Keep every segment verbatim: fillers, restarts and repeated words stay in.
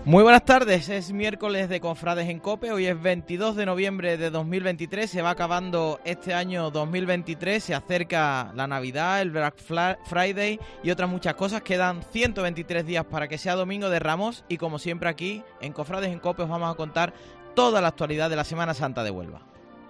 Muy buenas tardes, es miércoles de Cofrades en COPE, hoy es veintidós de noviembre de dos mil veintitrés, se va acabando este año dos mil veintitrés, se acerca la Navidad, el Black Friday y otras muchas cosas, quedan ciento veintitrés días para que sea Domingo de Ramos y como siempre aquí en Cofrades en COPE os vamos a contar toda la actualidad de la Semana Santa de Huelva.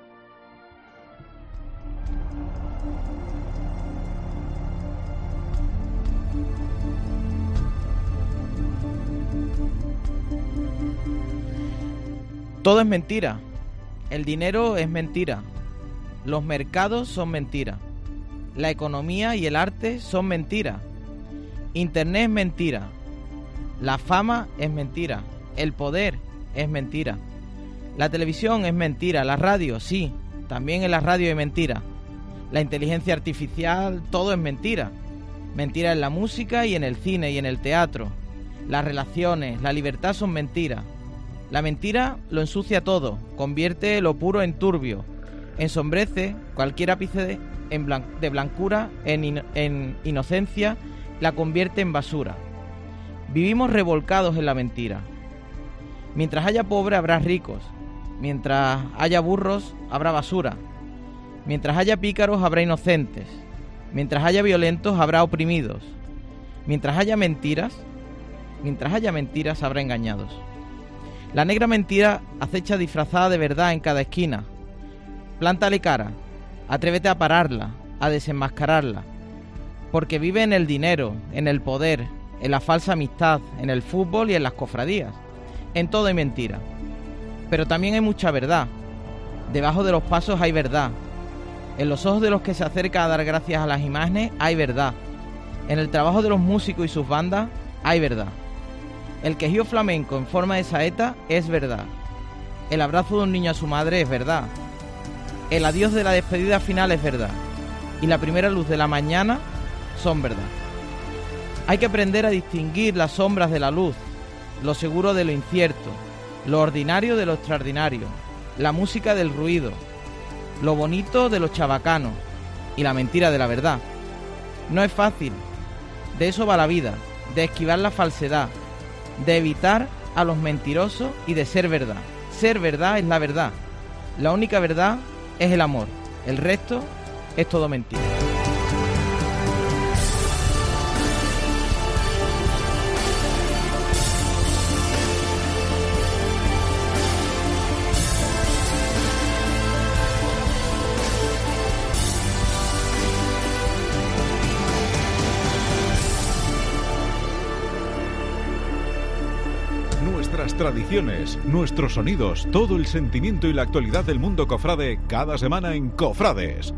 Todo es mentira, el dinero es mentira, los mercados son mentira, la economía y el arte son mentira, Internet es mentira, la fama es mentira, el poder es mentira, la televisión es mentira, la radio, sí, también en la radio hay mentira, la inteligencia artificial, todo es mentira, mentira en la música y en el cine y en el teatro, las relaciones, la libertad son mentira. La mentira lo ensucia todo, convierte lo puro en turbio, ensombrece cualquier ápice en blan- de blancura en, in- en inocencia, la convierte en basura. Vivimos revolcados en la mentira. Mientras haya pobres habrá ricos, mientras haya burros habrá basura, mientras haya pícaros habrá inocentes, mientras haya violentos habrá oprimidos, mientras haya mentiras, mientras haya mentiras habrá engañados. La negra mentira acecha disfrazada de verdad en cada esquina. Plántale cara, atrévete a pararla, a desenmascararla. Porque vive en el dinero, en el poder, en la falsa amistad, en el fútbol y en las cofradías. En todo hay mentira. Pero también hay mucha verdad. Debajo de los pasos hay verdad. En los ojos de los que se acercan a dar gracias a las imágenes hay verdad. En el trabajo de los músicos y sus bandas hay verdad. El quejío flamenco en forma de saeta es verdad. El abrazo de un niño a su madre es verdad. El adiós de la despedida final es verdad. Y la primera luz de la mañana son verdad. Hay que aprender a distinguir las sombras de la luz, lo seguro de lo incierto, lo ordinario de lo extraordinario, la música del ruido, lo bonito de lo chabacano y la mentira de la verdad. No es fácil. De eso va la vida, de esquivar la falsedad, de evitar a los mentirosos y de ser verdad. Ser verdad es la verdad. La única verdad es el amor. El resto es todo mentira. Nuestras tradiciones, nuestros sonidos, todo el sentimiento y la actualidad del mundo cofrade cada semana en Cofrades.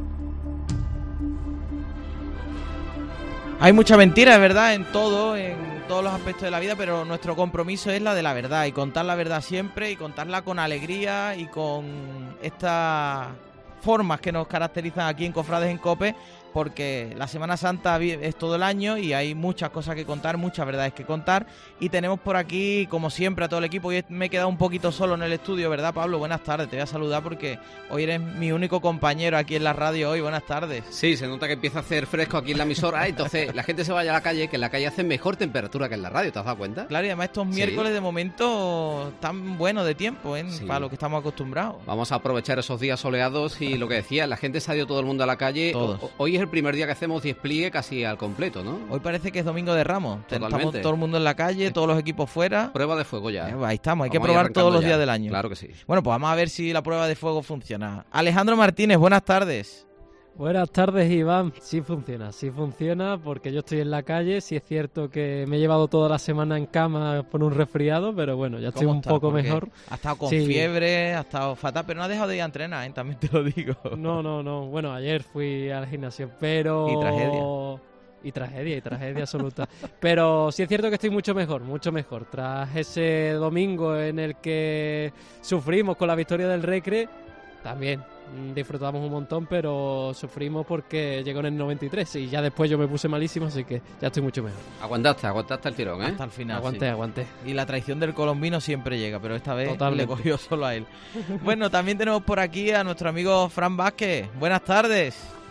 Hay mucha mentira, es verdad, en todo, en todos los aspectos de la vida, pero nuestro compromiso es la de la verdad y contar la verdad siempre y contarla con alegría y con estas formas que nos caracterizan aquí en Cofrades en COPE, porque la Semana Santa es todo el año y hay muchas cosas que contar, muchas verdades que contar y tenemos por aquí, como siempre, a todo el equipo. Hoy me he quedado un poquito solo en el estudio, ¿verdad, Pablo? Buenas tardes, te voy a saludar porque hoy eres mi único compañero aquí en la radio hoy. Buenas tardes. Sí, se nota que empieza a hacer fresco aquí en la emisora, entonces la gente se vaya a la calle, que en la calle hace mejor temperatura que en la radio, ¿te has dado cuenta? Claro, y además estos miércoles sí. De momento tan buenos de tiempo, ¿eh? Sí. Para lo que estamos acostumbrados. Vamos a aprovechar esos días soleados y lo que decía, la gente se ha ido todo el mundo a la calle. Todos. O, hoy es el primer día que hacemos despliegue casi al completo, ¿no? Hoy parece que es Domingo de Ramos. Totalmente. Estamos todo el mundo en la calle, todos los equipos fuera. Prueba de fuego ya. Eh, ahí estamos, hay vamos que probar todos los ya. días del año. Claro que sí. Bueno, pues vamos a ver si la prueba de fuego funciona. Alejandro Martínez, buenas tardes. Buenas tardes, Iván. Sí funciona, sí funciona porque yo estoy en la calle. Sí es cierto que me he llevado toda la semana en cama por un resfriado, pero bueno, ya estoy un estás? poco Porque mejor. Ha estado con sí. fiebre, ha estado fatal, pero no ha dejado de ir a entrenar, ¿eh? También te lo digo. No, no, no. Bueno, ayer fui al gimnasio, pero... Y tragedia. Y tragedia, y tragedia absoluta. Pero sí es cierto que estoy mucho mejor, mucho mejor. Tras ese domingo en el que sufrimos con la victoria del Recre, también disfrutamos un montón, pero sufrimos porque llegó en el noventa y tres y ya después yo me puse malísimo, así que ya estoy mucho mejor. Aguantaste, aguantaste el tirón, ¿eh? Hasta el final. Aguanté, sí. aguanté. Y la traición del colombino siempre llega, pero esta vez Totalmente. le cogió solo a él. Bueno, también tenemos por aquí a nuestro amigo Fran Vázquez. Buenas tardes.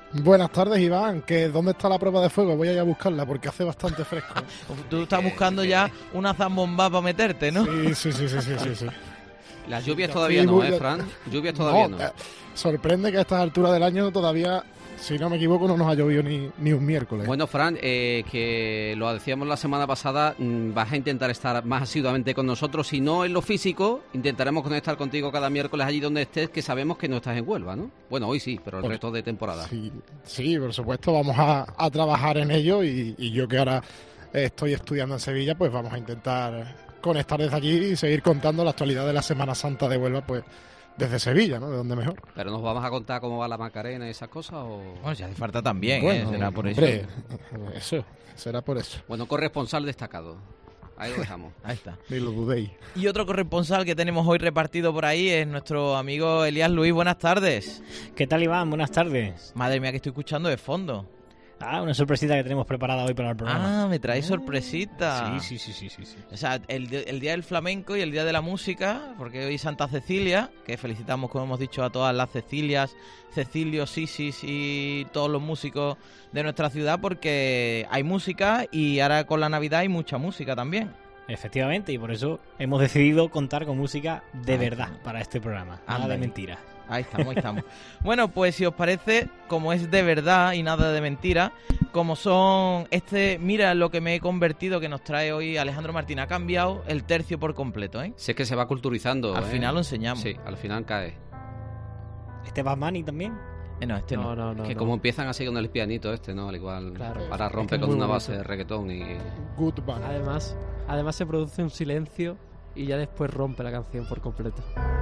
Buenas tardes, Iván. ¿Que ¿Dónde está la prueba de fuego? Voy a ir a buscarla porque hace bastante fresco. Tú estás buscando ya una zambomba para meterte, ¿no? Sí, sí, sí, sí, sí, sí, sí. Las lluvias todavía Sí, no, muy- ¿eh, Fran? Lluvias todavía no. eh, sorprende que a estas alturas del año todavía, si no me equivoco, no nos ha llovido ni, ni un miércoles. Bueno, Fran, eh, que lo decíamos la semana pasada, mm, vas a intentar estar más asiduamente con nosotros. Si no en lo físico, intentaremos conectar contigo cada miércoles allí donde estés, que sabemos que no estás en Huelva, ¿no? Bueno, hoy sí, pero el Pues, resto de temporada. Sí, sí, por supuesto, vamos a, a trabajar en ello y, y yo que ahora estoy estudiando en Sevilla, pues vamos a intentar conectar desde allí y seguir contando la actualidad de la Semana Santa de Huelva, pues desde Sevilla, ¿no? De donde mejor. ¿Pero nos vamos a contar cómo va la Macarena y esas cosas? O... Bueno, si hace falta también, Bueno, ¿eh? Será por hombre, eso. eso, será por eso. Bueno, corresponsal destacado. Ahí lo dejamos. Ahí está. Ni lo dudéis. Y otro corresponsal que tenemos hoy repartido por ahí es nuestro amigo Elías Luis. Buenas tardes. ¿Qué tal, Iván? Buenas tardes. Madre mía, que estoy escuchando de fondo. Ah, una sorpresita que tenemos preparada hoy para el programa. Ah, me trae sorpresita. Sí, sí, sí, sí, sí, sí. O sea, el, di- el Día del Flamenco y el Día de la Música, porque hoy es Santa Cecilia, que felicitamos, como hemos dicho, a todas las Cecilias, Cecilios, Sisis y todos los músicos de nuestra ciudad, porque hay música y ahora con la Navidad hay mucha música también. Efectivamente, y por eso hemos decidido contar con música de Ah, verdad para este programa. Nada Anda de ahí. mentira. Ahí estamos, ahí estamos. Bueno, pues si os parece, como es de verdad y nada de mentira, como son este, mira lo que me he convertido que nos trae hoy Alejandro Martín, ha cambiado el tercio por completo, ¿eh? Si es que se va culturizando. Al ¿eh? final lo enseñamos. Sí, al final cae. ¿Este Batman y también? Eh, no, este no. No, no, no. que no. como empiezan así con el pianito este, ¿no? Al igual. Claro. Ahora rompe Es que es con muy una bonito. base de reggaetón y... Good band. Además, además se produce un silencio y ya después rompe la canción por completo.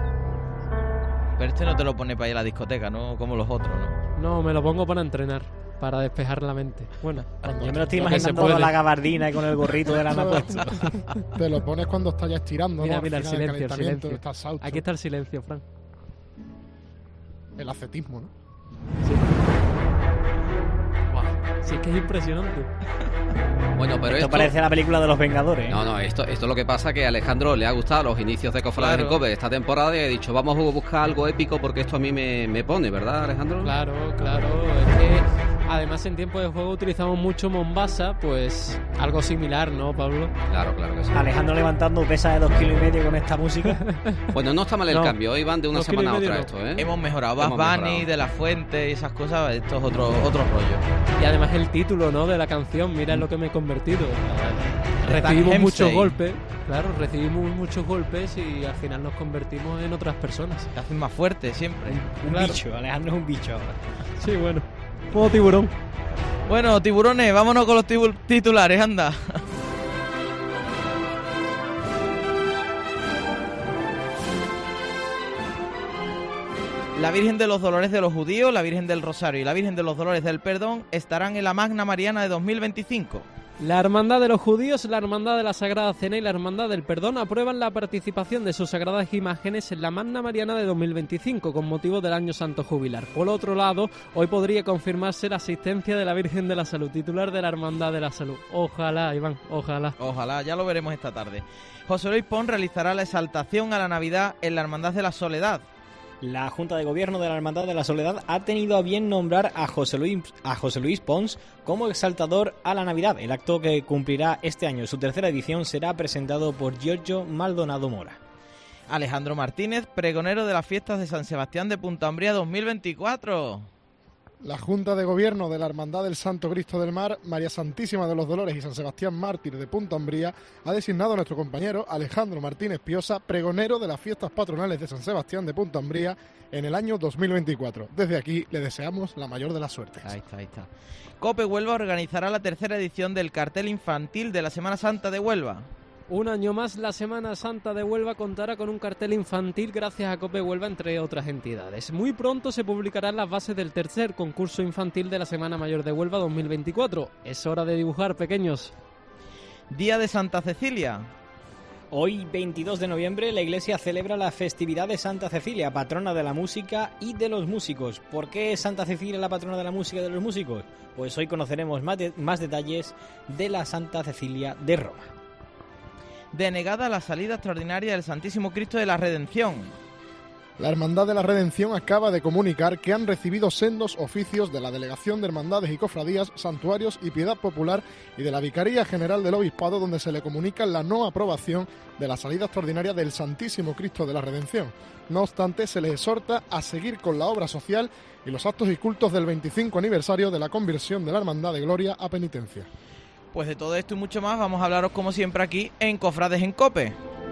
Pero este no te lo pone para ir a la discoteca, ¿no? Como los otros, ¿no? No, me lo pongo para entrenar, para despejar la mente. Bueno, Yo me lo estoy Lo que se imaginando puede. con la gabardina y con el gorrito de lana puesto. Te lo pones cuando estás ya estirando, Mira, ¿no? Al mira, el final del silencio, el calentamiento, silencio. estás saucho. aquí está el silencio, Fran. El ascetismo, ¿no? Sí, es que es impresionante. Bueno, pero Esto esto... parece la película de los Vengadores. ¿eh? No, no, esto, esto es lo que pasa, que a Alejandro le ha gustado los inicios de Cofrades Claro. en Cope de esta temporada y he dicho, vamos a buscar algo épico porque esto a mí me, me pone, ¿verdad, Alejandro? Claro, claro. Es que además en tiempo de juego utilizamos mucho Mombasa, pues algo similar, ¿no, Pablo? Claro, claro que sí. Alejandro levantando pesas de dos kilos y medio con esta música. Bueno, no está mal el No, cambio, hoy van de una dos kilos y semana a medio otra no. esto, ¿eh? Hemos mejorado. Bad Hemos Bunny, mejorado. De La Fuente y esas cosas, esto es otro, otro rollo. Y además el título, ¿no?, de la canción, mira en lo que me he convertido. Stan Recibimos muchos Hemsey. golpes, claro, recibimos muchos golpes y al final nos convertimos en otras personas. Te hacen más fuerte siempre. Un Claro. bicho, Alejandro es un bicho ahora. Sí, bueno. Modo tiburón. Bueno, tiburones, vámonos con los tibu- titulares, anda. La Virgen de los Dolores de los Judíos, la Virgen del Rosario y la Virgen de los Dolores del Perdón estarán en la Magna Mariana de dos mil veinticinco. La Hermandad de los Judíos, la Hermandad de la Sagrada Cena y la Hermandad del Perdón aprueban la participación de sus sagradas imágenes en la Magna Mariana de dos mil veinticinco con motivo del Año Santo Jubilar. Por otro lado, hoy podría confirmarse la asistencia de la Virgen de la Salud, titular de la Hermandad de la Salud. Ojalá, Iván, ojalá. Ojalá, ya lo veremos esta tarde. José Luis Pons realizará la exaltación a la Navidad en la Hermandad de la Soledad. La Junta de Gobierno de la Hermandad de la Soledad ha tenido a bien nombrar a José Luis, a José Luis Pons como exaltador a la Navidad. El acto, que cumplirá este año su tercera edición, será presentado por Giorgio Maldonado Mora. Alejandro Martínez, pregonero de las fiestas de San Sebastián de Punta Umbría dos mil veinticuatro. La Junta de Gobierno de la Hermandad del Santo Cristo del Mar, María Santísima de los Dolores y San Sebastián Mártir de Punta Umbría ha designado a nuestro compañero Alejandro Martínez Piosa pregonero de las fiestas patronales de San Sebastián de Punta Umbría en el año dos mil veinticuatro. Desde aquí le deseamos la mayor de las suertes. Ahí está, ahí está. Cope Huelva organizará la tercera edición del cartel infantil de la Semana Santa de Huelva. Un año más, la Semana Santa de Huelva contará con un cartel infantil gracias a Cope Huelva, entre otras entidades. Muy pronto se publicarán las bases del tercer concurso infantil de la Semana Mayor de Huelva dos mil veinticuatro. Es hora de dibujar, pequeños. Día de Santa Cecilia. Hoy, veintidós de noviembre, la Iglesia celebra la festividad de Santa Cecilia, patrona de la música y de los músicos. ¿Por qué es Santa Cecilia la patrona de la música y de los músicos? Pues hoy conoceremos más, de- más detalles de la Santa Cecilia de Roma. Denegada la salida extraordinaria del Santísimo Cristo de la Redención. La Hermandad de la Redención acaba de comunicar que han recibido sendos oficios de la Delegación de Hermandades y Cofradías, Santuarios y Piedad Popular y de la Vicaría General del Obispado, donde se le comunica la no aprobación de la salida extraordinaria del Santísimo Cristo de la Redención. No obstante, se les exhorta a seguir con la obra social y los actos y cultos del veinticinco aniversario de la conversión de la Hermandad de Gloria a Penitencia. Pues de todo esto y mucho más vamos a hablaros como siempre aquí en Cofrades en COPE.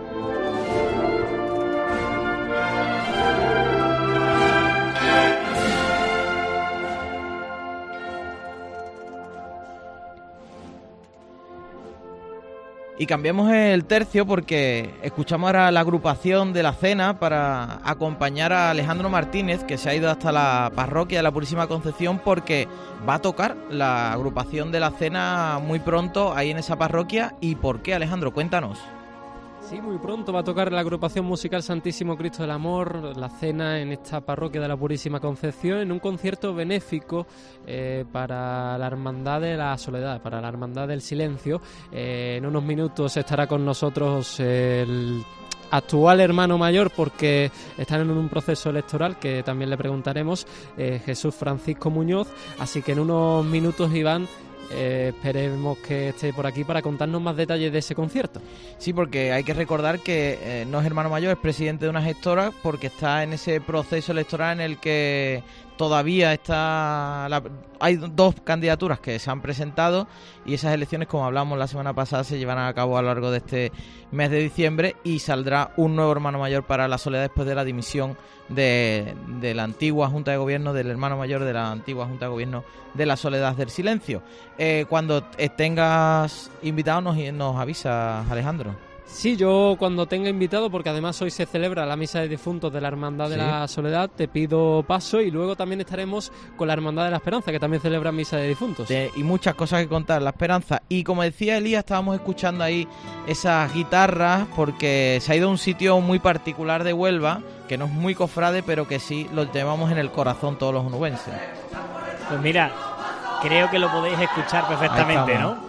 Y cambiamos el tercio porque escuchamos ahora la agrupación de la cena para acompañar a Alejandro Martínez, que se ha ido hasta la parroquia de la Purísima Concepción porque va a tocar la agrupación de la cena muy pronto ahí en esa parroquia. ¿Y por qué, Alejandro? Cuéntanos. Sí, muy pronto va a tocar la agrupación musical Santísimo Cristo del Amor, la cena en esta parroquia de la Purísima Concepción, en un concierto benéfico eh, para la Hermandad de la Soledad, para la Hermandad del Silencio. Eh, en unos minutos estará con nosotros el actual hermano mayor, porque están en un proceso electoral que también le preguntaremos, eh, Jesús Francisco Muñoz, así que en unos minutos, Iván, Eh, esperemos que esté por aquí para contarnos más detalles de ese concierto. Sí, porque hay que recordar que eh, no es hermano mayor, es presidente de una gestora, porque está en ese proceso electoral en el que todavía está la, hay dos candidaturas que se han presentado y esas elecciones, como hablamos la semana pasada, se llevarán a cabo a lo largo de este mes de diciembre y saldrá un nuevo hermano mayor para la Soledad después de la dimisión de, de la antigua Junta de Gobierno, del hermano mayor de la antigua Junta de Gobierno de la Soledad del Silencio. Eh, cuando tengas invitados nos, nos avisas, Alejandro. Sí, yo cuando tenga invitado, porque además hoy se celebra la misa de difuntos de la Hermandad de ¿Sí? la Soledad, te pido paso, y luego también estaremos con la Hermandad de la Esperanza, que también celebra misa de difuntos. De, y muchas cosas que contar, la Esperanza. Y como decía Elías, estábamos escuchando ahí esas guitarras, porque se ha ido a un sitio muy particular de Huelva, que no es muy cofrade, pero que sí lo llevamos en el corazón todos los onubenses. Pues mira, creo que lo podéis escuchar perfectamente, ¿no?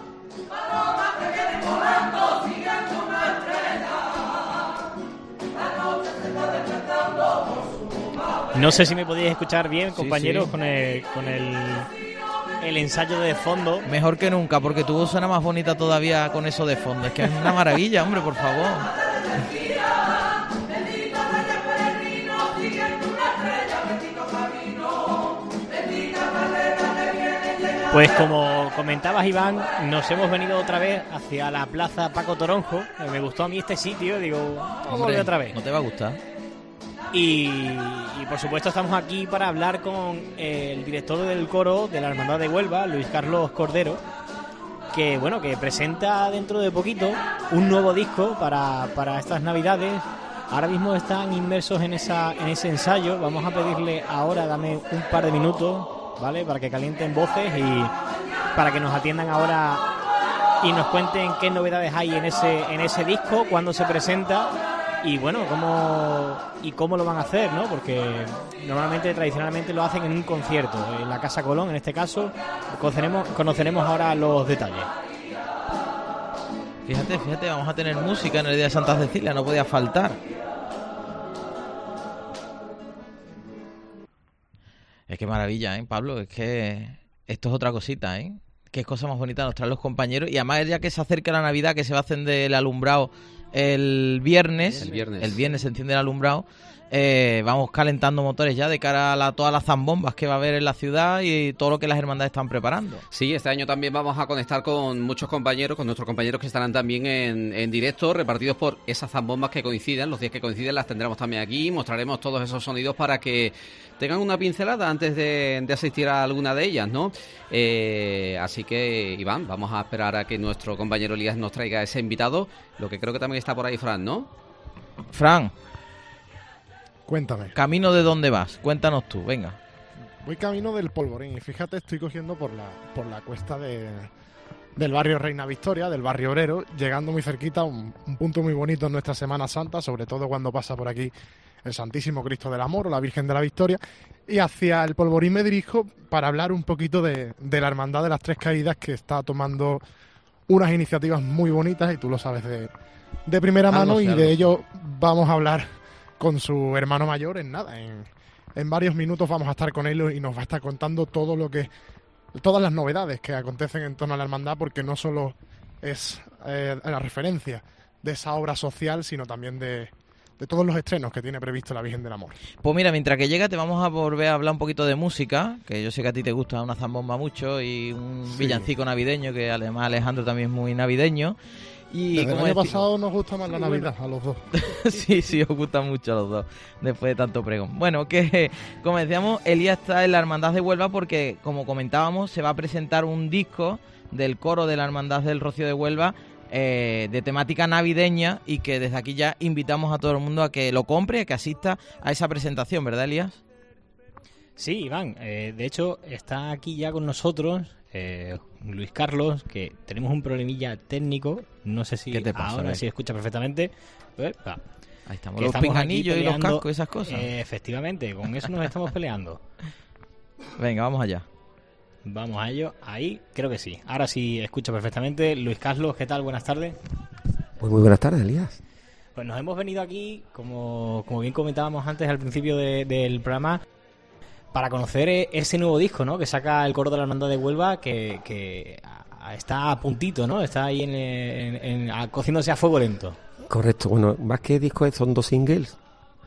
No sé si me podéis escuchar bien, compañeros, sí, sí. con el con el, el ensayo de fondo. Mejor que nunca, porque tu voz suena más bonita todavía con eso de fondo. Es que es una maravilla, hombre, por favor. Pues como comentabas, Iván, nos hemos venido otra vez hacia la Plaza Paco Toronjo. Me gustó a mí este sitio, digo, vamos a volver otra vez. ¿No te va a gustar? Y, y por supuesto estamos aquí para hablar con el director del coro de la Hermandad de Huelva, Luis Carlos Cordero, que bueno, que presenta dentro de poquito un nuevo disco para, para estas Navidades. Ahora mismo están inmersos en esa en ese ensayo. Vamos a pedirle ahora, dame un par de minutos, ¿vale? Para que calienten voces y para que nos atiendan ahora y nos cuenten qué novedades hay en ese en ese disco, cuándo se presenta. Y bueno, cómo y cómo lo van a hacer, ¿no? Porque normalmente, tradicionalmente lo hacen en un concierto, en la Casa Colón, en este caso. Conoceremos, conoceremos ahora los detalles. Fíjate, fíjate, vamos a tener música en el día de Santa Cecilia, no podía faltar. Es que maravilla, ¿eh, Pablo? Es que esto es otra cosita, ¿eh? Qué cosa más bonita nos traen los compañeros. Y además, ya que se acerca la Navidad, que se va a encender el alumbrado el viernes, el viernes, el viernes se enciende el alumbrado, eh, vamos calentando motores ya de cara a la, todas las zambombas que va a haber en la ciudad y todo lo que las hermandades están preparando. Sí, este año también vamos a conectar con muchos compañeros, con nuestros compañeros que estarán también en, en directo, repartidos por esas zambombas que coincidan, los días que coinciden las tendremos también aquí, mostraremos todos esos sonidos para que tengan una pincelada antes de, de asistir a alguna de ellas, ¿no? Eh, así que, Iván, vamos a esperar a que nuestro compañero Elías nos traiga ese invitado, lo que creo que también está por ahí Fran, ¿no? Fran, cuéntame. ¿Camino de dónde vas? Cuéntanos tú, venga. Voy camino del Polvorín y fíjate, estoy cogiendo por la por la cuesta de del barrio Reina Victoria, del barrio obrero, llegando muy cerquita, un, un punto muy bonito en nuestra Semana Santa, sobre todo cuando pasa por aquí el Santísimo Cristo del Amor o la Virgen de la Victoria, y hacia el Polvorín me dirijo para hablar un poquito de, de la Hermandad de las Tres Caídas, que está tomando unas iniciativas muy bonitas, y tú lo sabes de, de primera mano, y de ello vamos a hablar con su hermano mayor en nada. En, en varios minutos vamos a estar con él y nos va a estar contando todo lo que, todas las novedades que acontecen en torno a la hermandad, porque no solo es eh, la referencia de esa obra social, sino también de, de todos los estrenos que tiene previsto la Virgen del Amor. Pues mira, mientras que llega te vamos a volver a hablar un poquito de música, que yo sé que a ti te gusta una zambomba mucho y un Sí. villancico navideño, que además Alejandro también es muy navideño. Y Desde el como año deci- pasado nos gusta más la Navidad a los dos. sí, sí, os gustan mucho a los dos, después de tanto pregón. Bueno, que como decíamos, Elías está en la Hermandad de Huelva porque, como comentábamos, se va a presentar un disco del coro de la Hermandad del Rocío de Huelva eh, de temática navideña, y que desde aquí ya invitamos a todo el mundo a que lo compre y a que asista a esa presentación, ¿verdad, Elías? Sí, Iván, eh, de hecho está aquí ya con nosotros eh, Luis Carlos, que tenemos un problemilla técnico, no sé si ¿Qué te pasa, ahora eh? sí escucha perfectamente. Eh, va. Ahí estamos, Que los estamos aquí pinganillos y los peleando, cascos y esas cosas. eh, efectivamente, con eso nos estamos peleando. Venga, vamos allá. Vamos a ello, ahí creo que sí, ahora sí escucha perfectamente. Luis Carlos, ¿qué tal? Buenas tardes. Pues muy buenas tardes, Elías. Pues nos hemos venido aquí, como, como bien comentábamos antes al principio de- del programa, para conocer eh, ese nuevo disco, ¿no? Que saca el coro de la Hermandad de Huelva, que, que a- está a puntito, ¿no? Está ahí en, en- en- a- cociéndose a fuego lento. Correcto, bueno, más que discos son dos singles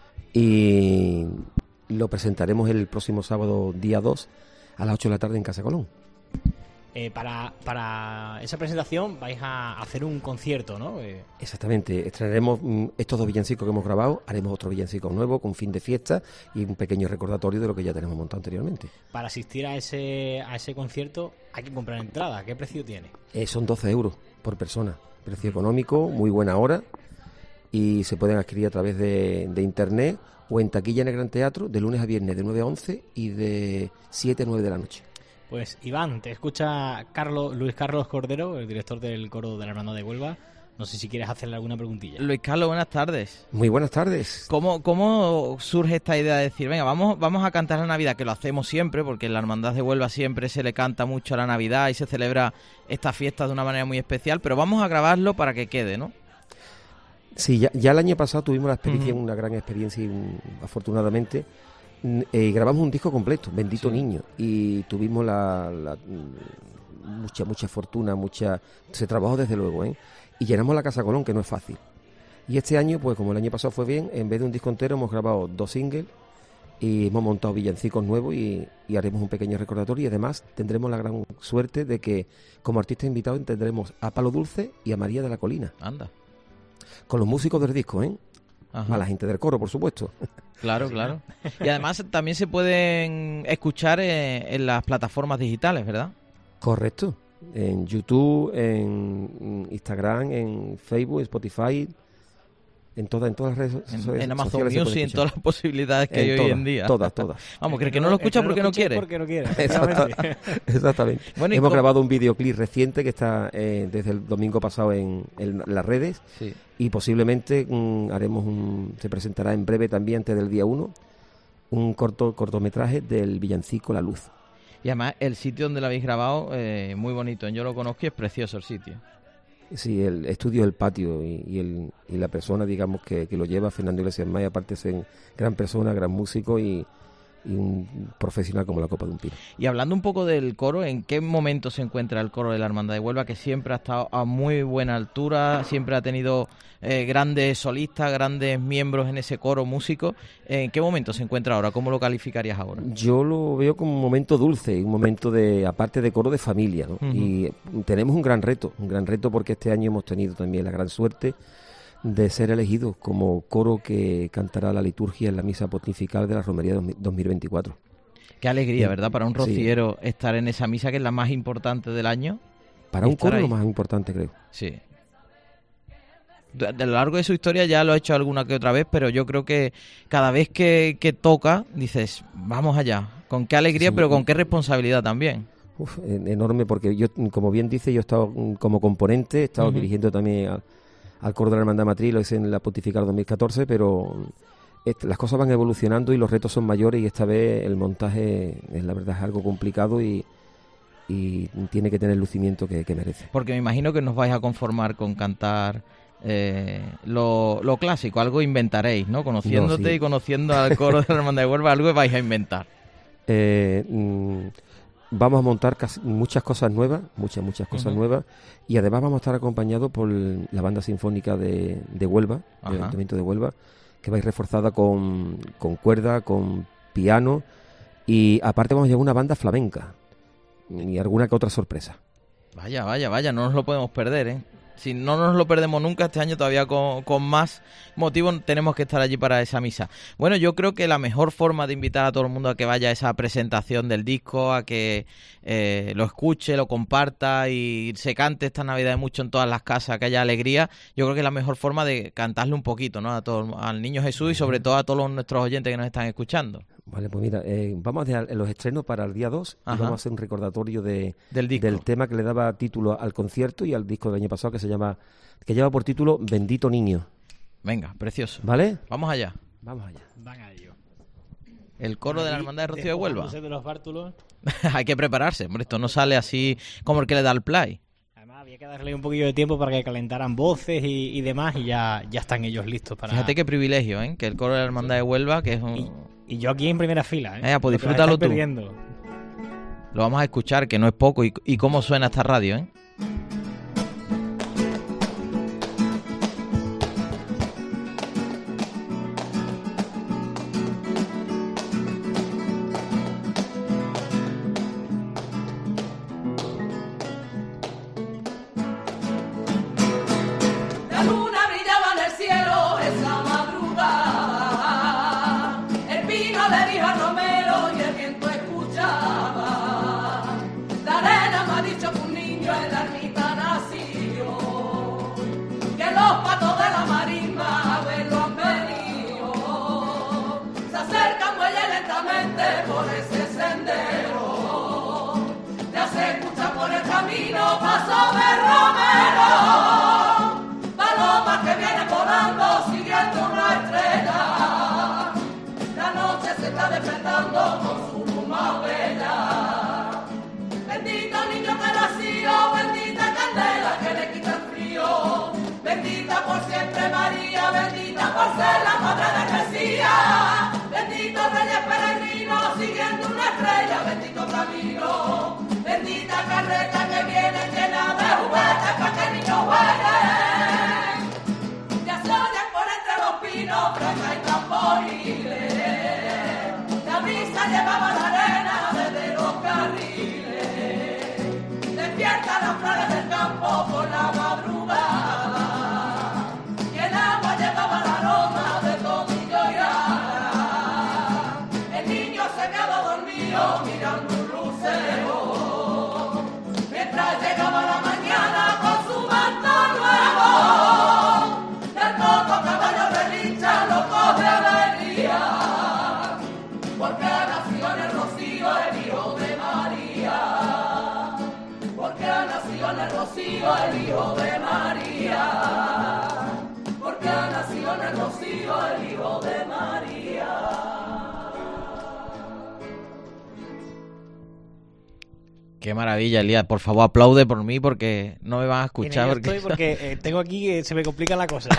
y lo presentaremos el próximo sábado, día dos, a las ocho de la tarde en Casa Colón. Eh, para, para esa presentación vais a hacer un concierto, ¿no? Eh, Exactamente, estrenaremos mm, estos dos villancicos que hemos grabado, haremos otro villancico nuevo con fin de fiesta y un pequeño recordatorio de lo que ya tenemos montado anteriormente. para asistir a ese, a ese concierto hay que comprar entrada. ¿Qué precio tiene? Eh, son doce euros por persona, precio económico, muy buena hora, y se pueden adquirir a través de, de internet o en taquilla en el Gran Teatro de lunes a viernes de nueve a once y de siete a nueve de la noche. Pues Iván, te escucha Carlos, Luis Carlos Cordero, el director del coro de la Hermandad de Huelva. No sé si quieres hacerle alguna preguntilla. Luis Carlos, buenas tardes. Muy buenas tardes. ¿Cómo, ¿Cómo surge esta idea de decir, venga, vamos, vamos a cantar la Navidad, que lo hacemos siempre, porque en la Hermandad de Huelva siempre se le canta mucho a la Navidad y se celebra esta fiesta de una manera muy especial, pero vamos a grabarlo para que quede, ¿no? Sí, ya, ya el año pasado tuvimos la experiencia, Ujú. una gran experiencia y un- afortunadamente mm, eh, grabamos un disco completo, Bendito Sí. Niño, y tuvimos la, la- mm, mucha mucha fortuna, mucha se trabajó desde luego, ¿eh? Y llenamos la Casa Colón, que no es fácil. Y este año, pues como el año pasado fue bien, en vez de un disco entero hemos grabado dos singles y hemos montado villancicos nuevos y, y haremos un pequeño recordatorio, y además tendremos la gran suerte de que como artista invitado tendremos a Palo Dulce y a María de la Colina, Anda. con los músicos del disco, ¿eh? Ajá. A la gente del coro, por supuesto. Claro, claro. Y además también se pueden escuchar eh, en las plataformas digitales, ¿verdad? Correcto. En YouTube, en Instagram, en Facebook, Spotify, en todas en todas las redes En, sociales. en Amazon sociales se Music, puede en todas escuchar. las posibilidades que En hay hoy todas, en día. Todas, todas. Vamos, que el que no lo escucha porque no escuche quiere. Porque no quiere. Exacta- Exactamente. Exactamente. Bueno, ¿y Hemos cómo- grabado un videoclip reciente que está eh, desde el domingo pasado en, en las redes, Sí. y posiblemente mm, haremos un, se presentará en breve también, antes del día uno, un corto cortometraje del villancico La Luz. Y además el sitio donde lo habéis grabado, eh, muy bonito. Yo lo conozco y es precioso el sitio. Sí, el estudio del patio y, y, el, y la persona, digamos, que, que lo lleva, Fernando Iglesias May, aparte de ser gran persona, gran músico y, y un profesional como la copa de un pino. Y hablando un poco del coro, ¿en qué momento se encuentra el coro de la Hermandad de Huelva? Que siempre ha estado a muy buena altura, siempre ha tenido eh, grandes solistas, grandes miembros en ese coro, músicos. ¿En qué momento se encuentra ahora? ¿Cómo lo calificarías ahora? Yo lo veo como un momento dulce, un momento de, aparte de coro, de familia, ¿no? Ujú. Y tenemos un gran reto, un gran reto porque este año hemos tenido también la gran suerte de ser elegidos como coro que cantará la liturgia en la misa pontifical de la Romería dos mil veinticuatro. Qué alegría, Sí. ¿verdad? Para un Sí. rociero estar en esa misa, que es la más importante del año. Para un Estar coro ahí. lo más importante, creo. Sí. De- de- A lo largo de su historia ya lo ha hecho alguna que otra vez, pero yo creo que cada vez que, que toca, dices, vamos allá. Con qué alegría, Sí. pero con qué responsabilidad también. Uf, en- enorme, porque yo, como bien dice, yo he estado mm, como componente, he estado Ujú. dirigiendo también al, al coro de la Hermandad Matriz, lo hice en la Pontifical dos mil catorce, pero mm, est- las cosas van evolucionando y los retos son mayores, y esta vez el montaje es, la verdad, es algo complicado y, y tiene que tener el lucimiento que, que merece. Porque me imagino que nos vais a conformar con cantar eh, lo, lo clásico, algo inventaréis, ¿no? Conociéndote No, sí. y conociendo al coro de la Hermandad de Huelva, algo vais a inventar. Eh, mm, vamos a montar casi muchas cosas nuevas, muchas, muchas cosas Ujú. nuevas, y además vamos a estar acompañados por la Banda Sinfónica de, de Huelva, Ajá. del Ayuntamiento de Huelva, que va a ir reforzada con, con cuerda, con piano, y aparte vamos a llevar una banda flamenca, y alguna que otra sorpresa. Vaya, vaya, vaya, no nos lo podemos perder, ¿eh? Si no nos lo perdemos nunca, este año todavía con, con más motivo tenemos que estar allí para esa misa. Bueno, yo creo que la mejor forma de invitar a todo el mundo a que vaya a esa presentación del disco, a que eh, lo escuche, lo comparta y se cante esta Navidad mucho en todas las casas, que haya alegría, yo creo que es la mejor forma de cantarle un poquito, ¿no? A todo, al Niño Jesús y sobre todo a todos los, nuestros oyentes que nos están escuchando. Vale, pues mira, eh, vamos a dejar los estrenos para el día dos y Ajá. vamos a hacer un recordatorio de, Del disco. del tema que le daba título al concierto y al disco del año pasado, que se llama, que lleva por título Bendito Niño. Venga, precioso. ¿Vale? Vamos allá. Vamos allá. Van a ello. El coro de la Hermandad de Rocío de Huelva. Despojándose de los bártulos. Hay que prepararse, hombre, esto no sale así como el que le da el play. Además, había que darle un poquillo de tiempo para que calentaran voces y, y demás, y ya, ya están ellos listos para... Fíjate qué privilegio, ¿eh? Que el coro de la Hermandad de Huelva, que es un... Y, y yo aquí en primera fila, ¿eh? Eh, pues Lo que os disfrútalo estáis tú. perdiendo. Lo vamos a escuchar, que no es poco, y, y cómo suena esta radio, ¿eh? La luna brillaba en el cielo esa madrugada, el pino le dijo a Romero y el viento escuchaba. La arena me ha dicho que un niño en la ermita nació, que los patos de la marisma a verlo han venido. Se acercan muy lentamente por ese sendero, ya se escucha por el camino paso de Romero. Paloma que viene volando siguiendo una estrella. La noche se está despertando con su luz más bella. Bendito niño que nació, bendita candela que le quita el frío. Bendita por siempre María, bendita por ser la madre del Mesías. Bendito reyes peregrinos siguiendo una estrella, bendito camino. Bendita carreta que viene llena de juguetes para que el niño juegue. Fraga y tamboriles, la brisa llevaba la arena desde los carriles, despierta las flores del campo por la madrugada, y el agua llevaba el aroma de tomillo y ara. El niño se quedó dormido mirando un lucero, mientras llegaba la mañana con su manto nuevo, del poco caballo lo coge alegría, porque ha nacido en el rocío el hijo de María, porque ha nacido en el rocío el hijo de María, porque ha nacido en el rocío el hijo de María. Qué maravilla, Elías. Por favor, aplaude por mí porque no me van a escuchar. Yo Porque... estoy porque eh, tengo aquí que se me complica la cosa.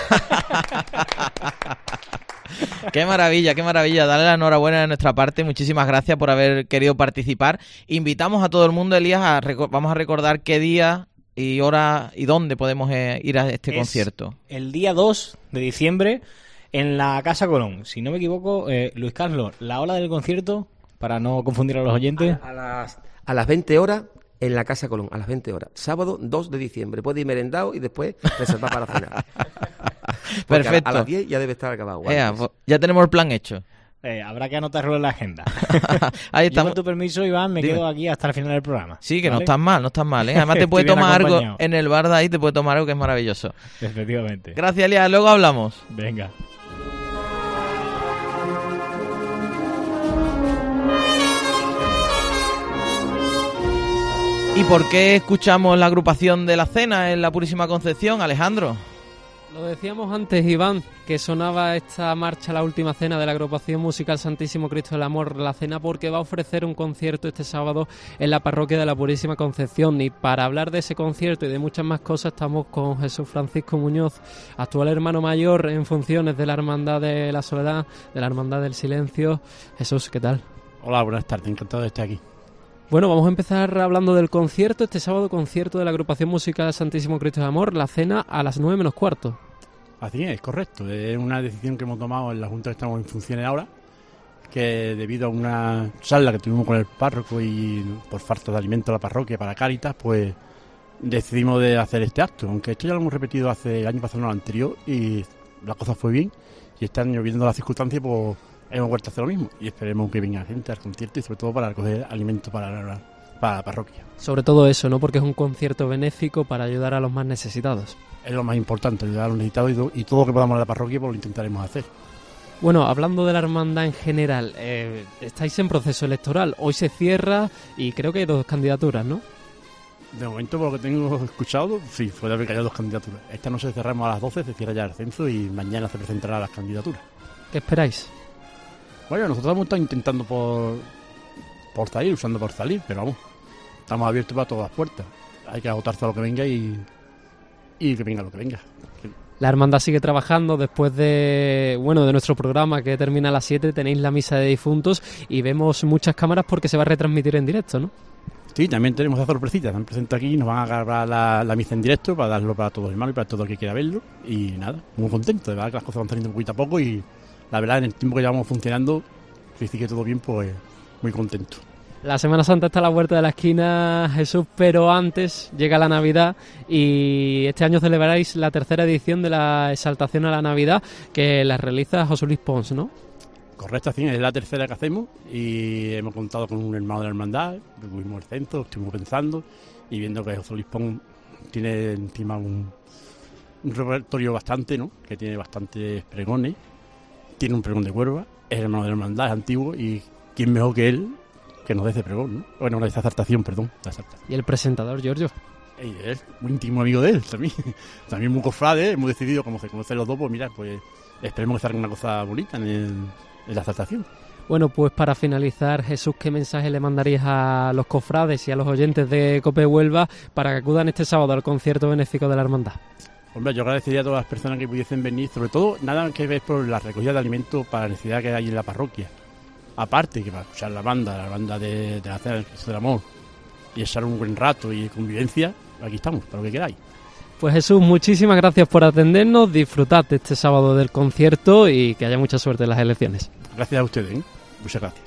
Qué maravilla, qué maravilla. Dale la enhorabuena de nuestra parte. Muchísimas gracias por haber querido participar. Invitamos a todo el mundo, Elías, a reco- vamos a recordar qué día y hora y dónde podemos eh, ir a este Es concierto. El día dos de diciembre en la Casa Colón. Si no me equivoco, eh, Luis Carlos, la hora del concierto, para no confundir a los oyentes. A, a las, a las veinte horas en la Casa Colón, a las veinte horas. Sábado dos de diciembre. Puede ir merendado y después reservar para cenar. Porque Perfecto. A, a las diez ya debe estar acabado. Ea, antes. pues, ya tenemos el plan hecho. Eh, habrá que anotarlo en la agenda. Ahí Yo, estamos. con tu permiso, Iván, me Dime. quedo aquí hasta el final del programa. Sí, que no ¿vale? estás mal, no estás mal, ¿eh? Además te puedes Estoy bien tomar algo acompañado. en el bar de ahí, te puedes tomar algo que es maravilloso. Efectivamente. Gracias, Elías. Luego hablamos. Venga. ¿Y por qué escuchamos la agrupación de la cena en la Purísima Concepción, Alejandro? Lo decíamos antes, Iván, que sonaba esta marcha, la última cena de la agrupación musical Santísimo Cristo del Amor, la cena, porque va a ofrecer un concierto este sábado en la parroquia de la Purísima Concepción. Y para hablar de ese concierto y de muchas más cosas estamos con Jesús Francisco Muñoz, actual hermano mayor en funciones de la Hermandad de la Soledad, de la Hermandad del Silencio. Jesús, ¿qué tal? Hola, buenas tardes, encantado de estar aquí. Bueno, vamos a empezar hablando del concierto. Este sábado, concierto de la agrupación musical Santísimo Cristo del Amor, la cena a las nueve menos cuarto. Así es, correcto. Es una decisión que hemos tomado en la Junta que estamos en funciones ahora, que debido a una charla que tuvimos con el párroco y por falta de alimento a la parroquia para Cáritas, pues decidimos de hacer este acto. Aunque esto ya lo hemos repetido hace el año pasado, no el anterior, y la cosa fue bien. Y este año, viendo las circunstancias, pues hemos vuelto a hacer lo mismo y esperemos que venga gente al concierto y sobre todo para recoger alimento para la, para la parroquia. Sobre todo eso, ¿no? Porque es un concierto benéfico para ayudar a los más necesitados. Es lo más importante, ayudar a los necesitados y todo, y todo lo que podamos en la parroquia pues lo intentaremos hacer. Bueno, hablando de la hermandad en general, eh, estáis en proceso electoral, hoy se cierra y creo que hay dos candidaturas, ¿no? De momento, por lo que tengo escuchado, sí, puede haber que haya dos candidaturas. Esta noche cerramos a las doce, se cierra ya el censo y mañana se presentarán las candidaturas. ¿Qué esperáis? Bueno, nosotros hemos estado intentando por, por salir, usando por salir, pero vamos, estamos abiertos para todas las puertas. Hay que agotarse a lo que venga y, y que venga lo que venga. La hermandad sigue trabajando después de bueno de nuestro programa que termina a las siete, tenéis la misa de difuntos y vemos muchas cámaras porque se va a retransmitir en directo, ¿no? Sí, también tenemos esa sorpresita, están presentes aquí, nos van a grabar la, la misa en directo para darlo para todos los hermanos y para todo el que quiera verlo y nada, muy contento, de verdad que las cosas van saliendo poquito a poco y la verdad en el tiempo que llevamos funcionando, si sigue todo bien, pues muy contento. La Semana Santa está a la vuelta de la esquina, Jesús, pero antes llega la Navidad y este año celebráis la tercera edición de la Exaltación a la Navidad que la realiza José Luis Pons, ¿no? Correcto, así es la tercera que hacemos y hemos contado con un hermano de la hermandad, tuvimos el centro, estuvimos pensando y viendo que José Luis Pons tiene encima un, un repertorio bastante, ¿no? Que tiene bastantes pregones, tiene un pregón de Huelva, es hermano de la hermandad, es antiguo y quién mejor que él que nos dé ese pregón, ¿no? Bueno, esa exaltación, perdón. La exaltación. Y el presentador, Giorgio. Y él, muy íntimo amigo de él también. También muy cofrade, hemos decidido, como se conocen los dos, pues mira, pues esperemos que salga una cosa bonita en, el, en la exaltación. Bueno, pues para finalizar, Jesús, ¿qué mensaje le mandarías a los cofrades y a los oyentes de COPE Huelva para que acudan este sábado al concierto benéfico de la hermandad? Hombre, yo agradecería a todas las personas que pudiesen venir, sobre todo, nada que ver por la recogida de alimentos para la necesidad que hay en la parroquia. Aparte, que para escuchar la banda, la banda de, de la Cena del Cristo del Amor, y echar un buen rato y convivencia, aquí estamos, para lo que queráis. Pues Jesús, muchísimas gracias por atendernos, disfrutad este sábado del concierto y que haya mucha suerte en las elecciones. Gracias a ustedes, ¿eh? Muchas gracias.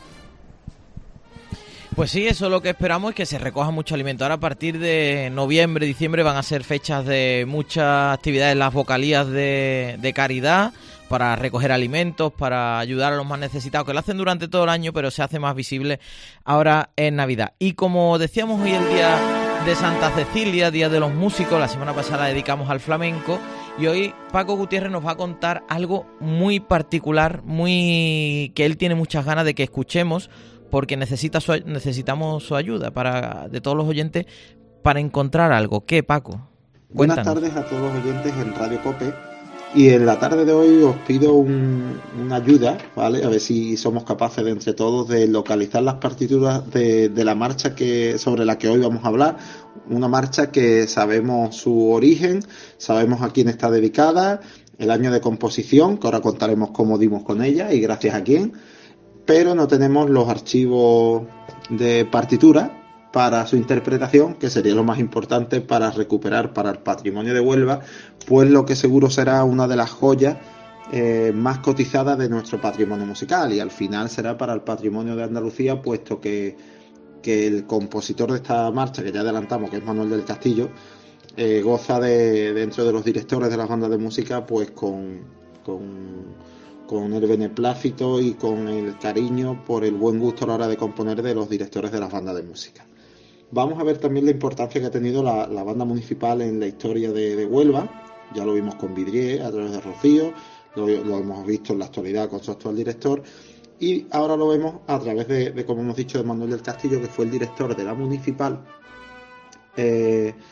Pues sí, eso es lo que esperamos, es que se recoja mucho alimento. Ahora a partir de noviembre, diciembre van a ser fechas de muchas actividades en las vocalías de, de caridad para recoger alimentos, para ayudar a los más necesitados, que lo hacen durante todo el año, pero se hace más visible ahora en Navidad. Y como decíamos, hoy el día de Santa Cecilia, Día de los Músicos, la semana pasada la dedicamos al flamenco, y hoy Paco Gutiérrez nos va a contar algo muy particular, muy que él tiene muchas ganas de que escuchemos, porque necesita su, necesitamos su ayuda para de todos los oyentes para encontrar algo. ¿Qué, Paco? Buenas Cuéntanos. tardes a todos los oyentes en Radio COPE. Y en la tarde de hoy os pido un, una ayuda, ¿vale? A ver si somos capaces de entre todos de localizar las partituras de, de la marcha que sobre la que hoy vamos a hablar. Una marcha que sabemos su origen, sabemos a quién está dedicada, el año de composición, que ahora contaremos cómo dimos con ella y gracias a quién, pero no tenemos los archivos de partitura para su interpretación, que sería lo más importante para recuperar para el patrimonio de Huelva, pues lo que seguro será una de las joyas eh, más cotizadas de nuestro patrimonio musical, y al final será para el patrimonio de Andalucía, puesto que, que el compositor de esta marcha, que ya adelantamos, que es Manuel del Castillo, eh, goza de, dentro de los directores de las bandas de música, pues con, con, con el beneplácito y con el cariño por el buen gusto a la hora de componer de los directores de las bandas de música. Vamos a ver también la importancia que ha tenido la, la banda municipal en la historia de, de Huelva. Ya lo vimos con Vidrié a través de Rocío, lo, lo hemos visto en la actualidad con su actual director, y ahora lo vemos a través de, de, como hemos dicho, de Manuel del Castillo, que fue el director de la municipal eh,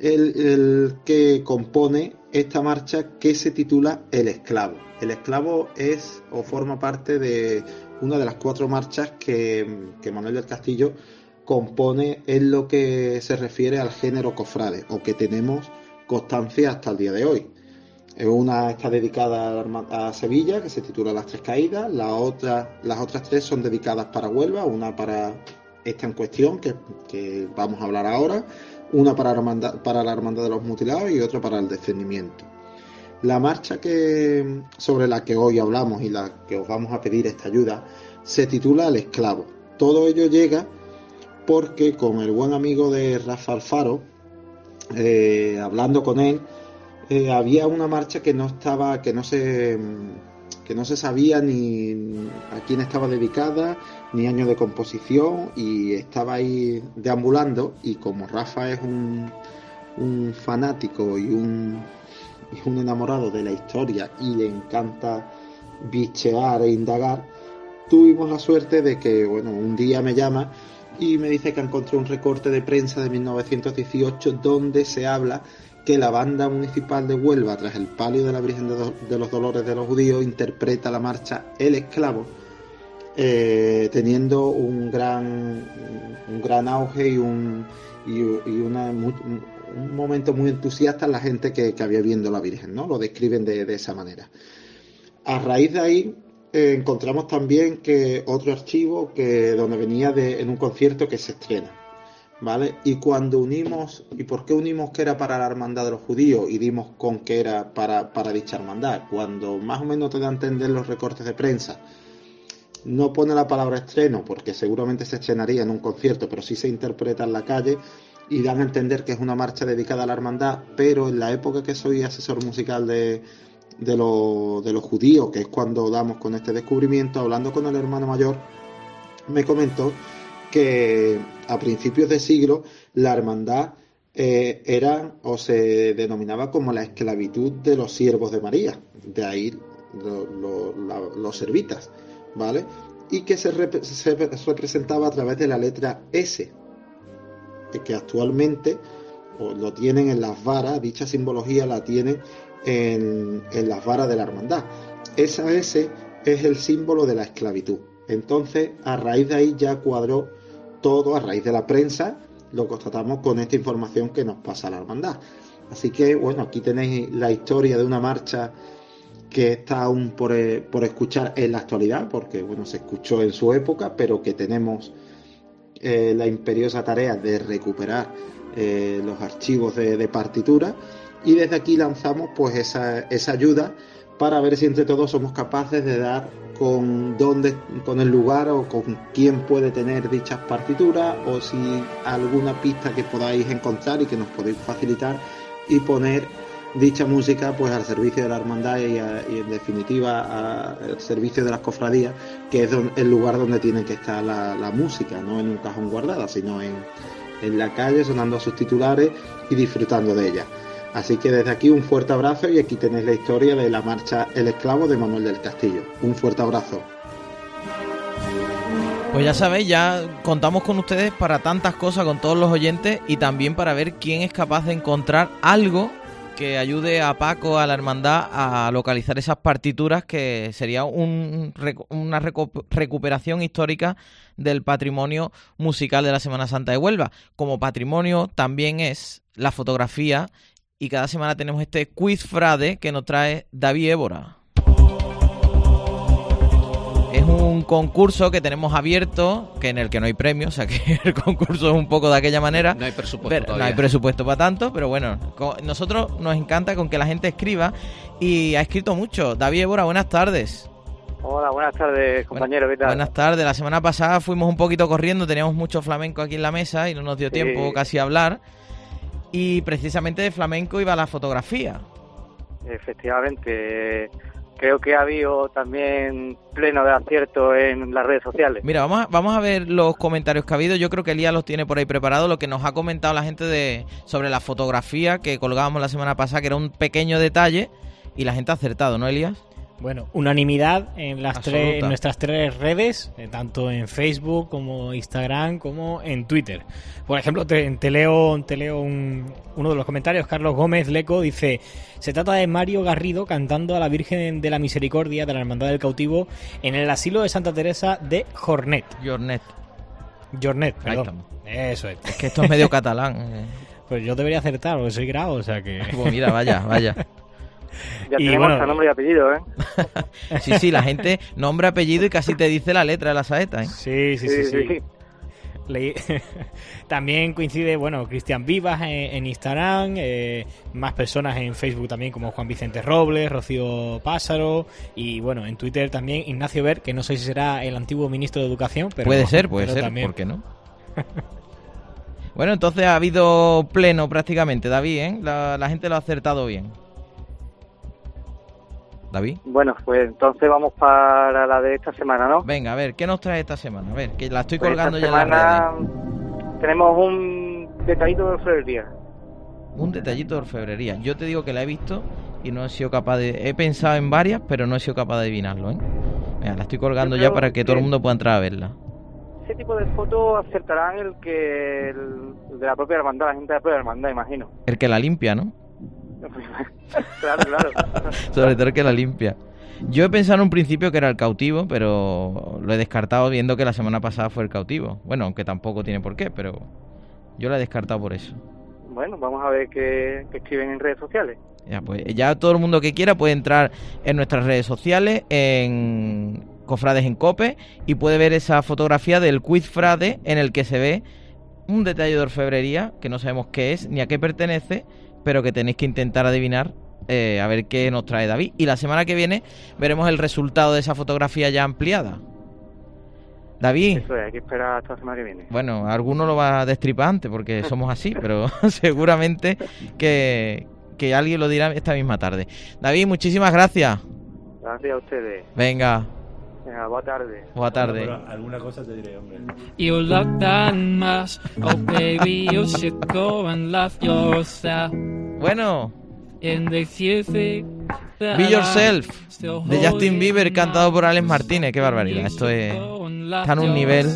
el, el que compone esta marcha que se titula El Esclavo. El Esclavo es o forma parte de una de las cuatro marchas que, que Manuel del Castillo compone en lo que se refiere al género cofrade, o que tenemos constancia hasta el día de hoy. Una está dedicada a Sevilla, que se titula Las Tres Caídas, la otra, las otras tres son dedicadas para Huelva, una para esta en cuestión, que, que vamos a hablar ahora, una para la, hermandad, para la Hermandad de los Mutilados y otra para el Descendimiento. La marcha que, sobre la que hoy hablamos y la que os vamos a pedir esta ayuda se titula El Esclavo. Todo ello llega porque con el buen amigo de Rafa Alfaro, eh, hablando con él, eh, había una marcha que no estaba, que no se, que no se sabía ni a quién estaba dedicada, ni año de composición, y estaba ahí deambulando, y como Rafa es un, un fanático y un, y un enamorado de la historia y le encanta bichear e indagar, tuvimos la suerte de que, bueno, un día me llama y me dice que encontró un recorte de prensa de mil novecientos dieciocho donde se habla que la banda municipal de Huelva, tras el palio de la Virgen de, do- de los Dolores de los Judíos, interpreta la marcha El Esclavo, eh, teniendo un gran un gran auge y un y, y una, muy, un momento muy entusiasta en la gente que, que había viendo la Virgen, ¿no? Lo describen de, de esa manera. A raíz de ahí eh, encontramos también que otro archivo que donde venía de, en un concierto que se estrena, ¿vale? Y cuando unimos, ¿y por qué unimos que era para la Hermandad de los Judíos y dimos con que era para, para dicha hermandad? Cuando más o menos te da a entender los recortes de prensa, no pone la palabra estreno porque seguramente se estrenaría en un concierto, pero sí se interpreta en la calle, y dan a entender que es una marcha dedicada a la hermandad, pero en la época que soy asesor musical de, de, lo, de los judíos, que es cuando damos con este descubrimiento, hablando con el hermano mayor, me comentó que a principios de siglo la hermandad eh, era o se denominaba como la esclavitud de los siervos de María, de ahí lo, lo, la, los servitas, ¿vale? Y que se, rep- se representaba a través de la letra S, que actualmente lo tienen en las varas, dicha simbología la tienen en, en las varas de la hermandad. Esa S es el símbolo de la esclavitud. Entonces, a raíz de ahí ya cuadró todo, a raíz de la prensa, lo constatamos con esta información que nos pasa la hermandad. Así que, bueno, aquí tenéis la historia de una marcha que está aún por, por escuchar en la actualidad, porque, bueno, se escuchó en su época, pero que tenemos eh, la imperiosa tarea de recuperar eh, los archivos de, de partitura, y desde aquí lanzamos pues esa, esa ayuda para ver si entre todos somos capaces de dar con dónde, con el lugar o con quién puede tener dichas partituras, o si alguna pista que podáis encontrar y que nos podéis facilitar, y poner dicha música pues al servicio de la hermandad y, a, y en definitiva a, al servicio de las cofradías, que es don, el lugar donde tiene que estar la, la música, no en un cajón guardada, sino en, en la calle, sonando a sus titulares y disfrutando de ella. Así que desde aquí un fuerte abrazo, y aquí tenéis la historia de la marcha El Esclavo de Manuel del Castillo. Un fuerte abrazo. Pues ya sabéis, ya contamos con ustedes para tantas cosas, con todos los oyentes, y también para ver quién es capaz de encontrar algo que ayude a Paco, a la hermandad, a localizar esas partituras, que sería un, una recuperación histórica del patrimonio musical de la Semana Santa de Huelva. Como patrimonio también es la fotografía, y cada semana tenemos este Quiz Frade que nos trae David Évora. Es un concurso que tenemos abierto, que en el que no hay premio, o sea que el concurso es un poco de aquella manera. No hay presupuesto pero, todavía. No hay presupuesto para tanto, pero bueno, con, nosotros nos encanta con que la gente escriba, y ha escrito mucho. David Évora, buenas tardes. Hola, buenas tardes, compañero, ¿qué tal? Buenas tardes. La semana pasada fuimos un poquito corriendo, teníamos mucho flamenco aquí en la mesa y no nos dio Sí. tiempo casi a hablar. Y precisamente de flamenco iba la fotografía. Efectivamente, creo que ha habido también pleno de acierto en las redes sociales. Mira, vamos a, vamos a ver los comentarios que ha habido. Yo creo que Elías los tiene por ahí preparados, lo que nos ha comentado la gente de sobre la fotografía que colgábamos la semana pasada, que era un pequeño detalle, y la gente ha acertado, ¿no, Elías? Bueno, unanimidad en las Absoluta. tres, en nuestras tres redes, eh, tanto en Facebook como Instagram como en Twitter. Por ejemplo, te, te leo, te leo un, uno de los comentarios. Carlos Gómez Leco dice: se trata de Mario Garrido cantando a la Virgen de la Misericordia de la Hermandad del Cautivo en el asilo de Santa Teresa de Jornet. Jornet. Jornet, Ahí perdón. Eso es. Es que esto es medio catalán. eh. Pues yo debería acertar, porque soy grado, o sea que... Pues mira, vaya, vaya. Ya Y tenemos bueno, hasta nombre y apellido, ¿eh? Sí, sí, la gente nombra apellido y casi te dice la letra de la saeta, ¿eh? Sí, sí, sí, sí. Leí- También coincide, bueno, Cristian Vivas en, en Instagram, eh, más personas en Facebook también como Juan Vicente Robles, Rocío Pásaro y bueno, en Twitter también Ignacio Ver, que no sé si será el antiguo ministro de Educación, pero Puede ser, puede pero ser, también. ¿por qué no? Bueno, entonces ha habido pleno prácticamente, David, ¿eh? La, la gente lo ha acertado bien. David. Bueno, pues entonces vamos para la de esta semana, ¿no? Venga, a ver, ¿qué nos trae esta semana? A ver, que la estoy Pues colgando esta ya en las semana redes. tenemos un detallito de orfebrería. Un detallito de orfebrería. Yo te digo que la he visto y no he sido capaz de... He pensado en varias, pero no he sido capaz de adivinarlo, ¿eh? Venga, la estoy colgando Yo ya creo para que todo el que- mundo pueda entrar a verla. Ese tipo de fotos acertarán el que el, el de la propia hermandad, la gente de la propia hermandad, imagino. El que la limpia, ¿no? Claro, claro. Sobre todo el que la limpia. Yo he pensado en un principio que era el cautivo, pero lo he descartado viendo que la semana pasada fue el cautivo. Bueno, aunque tampoco tiene por qué, pero yo lo he descartado por eso. Bueno, vamos a ver qué, qué escriben en redes sociales. Ya, pues ya todo el mundo que quiera puede entrar en nuestras redes sociales, en Cofrades en Cope, y puede ver esa fotografía del Quiz Frade en el que se ve un detalle de orfebrería que no sabemos qué es ni a qué pertenece, pero que tenéis que intentar adivinar, eh, a ver qué nos trae David. Y la semana que viene veremos el resultado de esa fotografía ya ampliada. David. Eso es, hay que esperar hasta la semana que viene. Bueno, alguno lo va a destripar antes porque somos así, pero seguramente que, que alguien lo dirá esta misma tarde. David, muchísimas gracias. Gracias a ustedes. Venga, Venga, buena tarde. buena tarde. Pero alguna cosa te diré, hombre. You look that much, oh baby, you should go and love yourself. Bueno, And if you think that Be Yourself, I'm still de Justin holding Bieber, on, cantado por Alex Martínez. Qué barbaridad, esto es... Está en un nivel...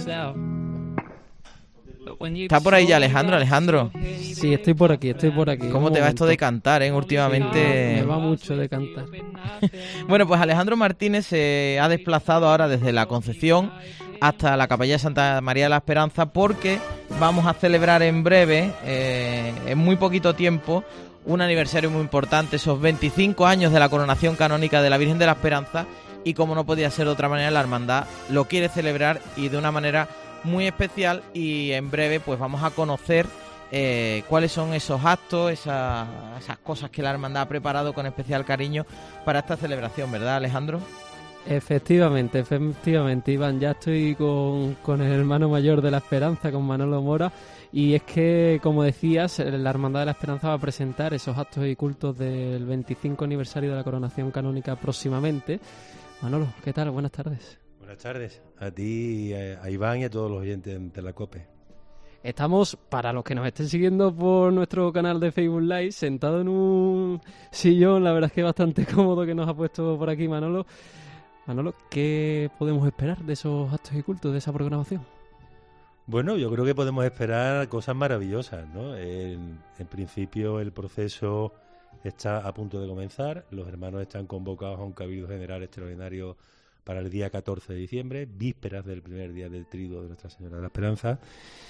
Está por ahí ya Alejandro, Alejandro. Sí, estoy por aquí, estoy por aquí. ¿Cómo Un te va esto de momento. cantar, eh? Últimamente... Me va mucho de cantar. Bueno, pues Alejandro Martínez se ha desplazado ahora desde la Concepción hasta la Capilla de Santa María de la Esperanza porque vamos a celebrar en breve, eh, en muy poquito tiempo, un aniversario muy importante, esos veinticinco años de la coronación canónica de la Virgen de la Esperanza, y como no podía ser de otra manera, la hermandad lo quiere celebrar y de una manera muy especial, y en breve pues vamos a conocer eh, cuáles son esos actos, esa, esas cosas que la hermandad ha preparado con especial cariño para esta celebración, ¿verdad, Alejandro? Efectivamente, efectivamente, Iván, ya estoy con, con el hermano mayor de la Esperanza, con Manolo Mora, y es que, como decías, la Hermandad de la Esperanza va a presentar esos actos y cultos del veinticinco aniversario de la coronación canónica próximamente. Manolo, ¿qué tal? Buenas tardes. Buenas tardes a ti, a Iván y a todos los oyentes de la COPE. Estamos, para los que nos estén siguiendo por nuestro canal de Facebook Live, sentado en un sillón, la verdad es que bastante cómodo que nos ha puesto por aquí Manolo. Manolo, ¿qué podemos esperar de esos actos y cultos, de esa programación? Bueno, yo creo que podemos esperar cosas maravillosas, ¿no? En, en principio el proceso está a punto de comenzar, los hermanos están convocados a un cabildo general extraordinario para el día catorce de diciembre, vísperas del primer día del triduo de Nuestra Señora de la Esperanza.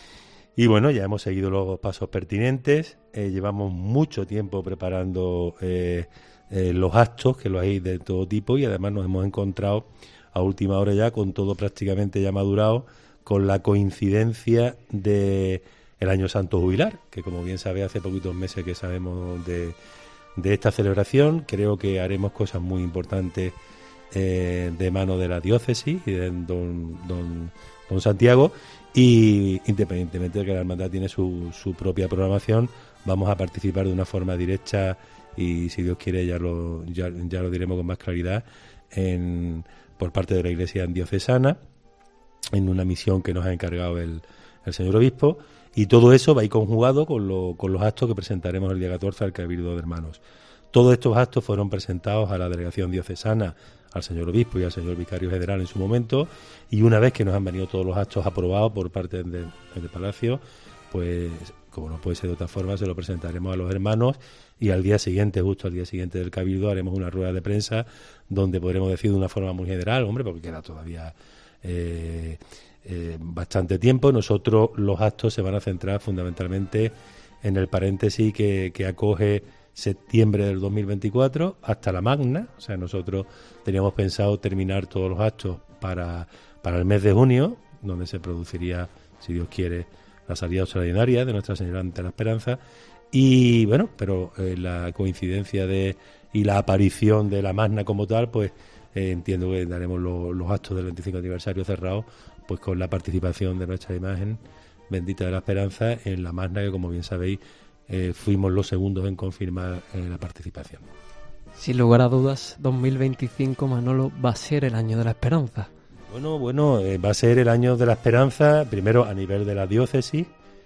Y bueno, ya hemos seguido los pasos pertinentes, eh, llevamos mucho tiempo preparando eh, eh, los actos, que los hay de todo tipo, y además nos hemos encontrado a última hora ya con todo prácticamente ya madurado, con la coincidencia de el Año Santo Jubilar, que como bien sabe hace poquitos meses que sabemos de, de esta celebración. Creo que haremos cosas muy importantes eh, de mano de la diócesis y de don, don, don Santiago, y independientemente de que la hermandad tiene su, su propia programación, vamos a participar de una forma directa y si Dios quiere ya lo, ya, ya lo diremos con más claridad en, por parte de la Iglesia diocesana, en una misión que nos ha encargado el, el señor obispo, y todo eso va a ir conjugado con, lo, con los actos que presentaremos el día catorce al Cabildo de Hermanos. Todos estos actos fueron presentados a la delegación diocesana al señor obispo y al señor vicario general en su momento, y una vez que nos han venido todos los actos aprobados por parte del de Palacio, pues como no puede ser de otra forma, se lo presentaremos a los hermanos, y al día siguiente, justo al día siguiente del Cabildo, haremos una rueda de prensa donde podremos decir de una forma muy general, hombre, porque queda todavía eh, eh, bastante tiempo. Nosotros los actos se van a centrar fundamentalmente en el paréntesis que, que acoge septiembre del dos mil veinticuatro hasta la Magna. O sea, nosotros teníamos pensado terminar todos los actos para, para el mes de junio, donde se produciría, si Dios quiere, la salida extraordinaria de Nuestra Señora ante la Esperanza. Y bueno, pero eh, la coincidencia de y la aparición de la Magna como tal, pues eh, entiendo que daremos lo, los actos del veinticinco aniversario cerrados, pues con la participación de nuestra imagen bendita de la Esperanza en la Magna, que como bien sabéis, eh, fuimos los segundos en confirmar eh, la participación. Sin lugar a dudas, dos mil veinticinco, Manolo, va a ser el año de la esperanza. Bueno, bueno, eh, va a ser el año de la esperanza, primero a nivel de la diócesis.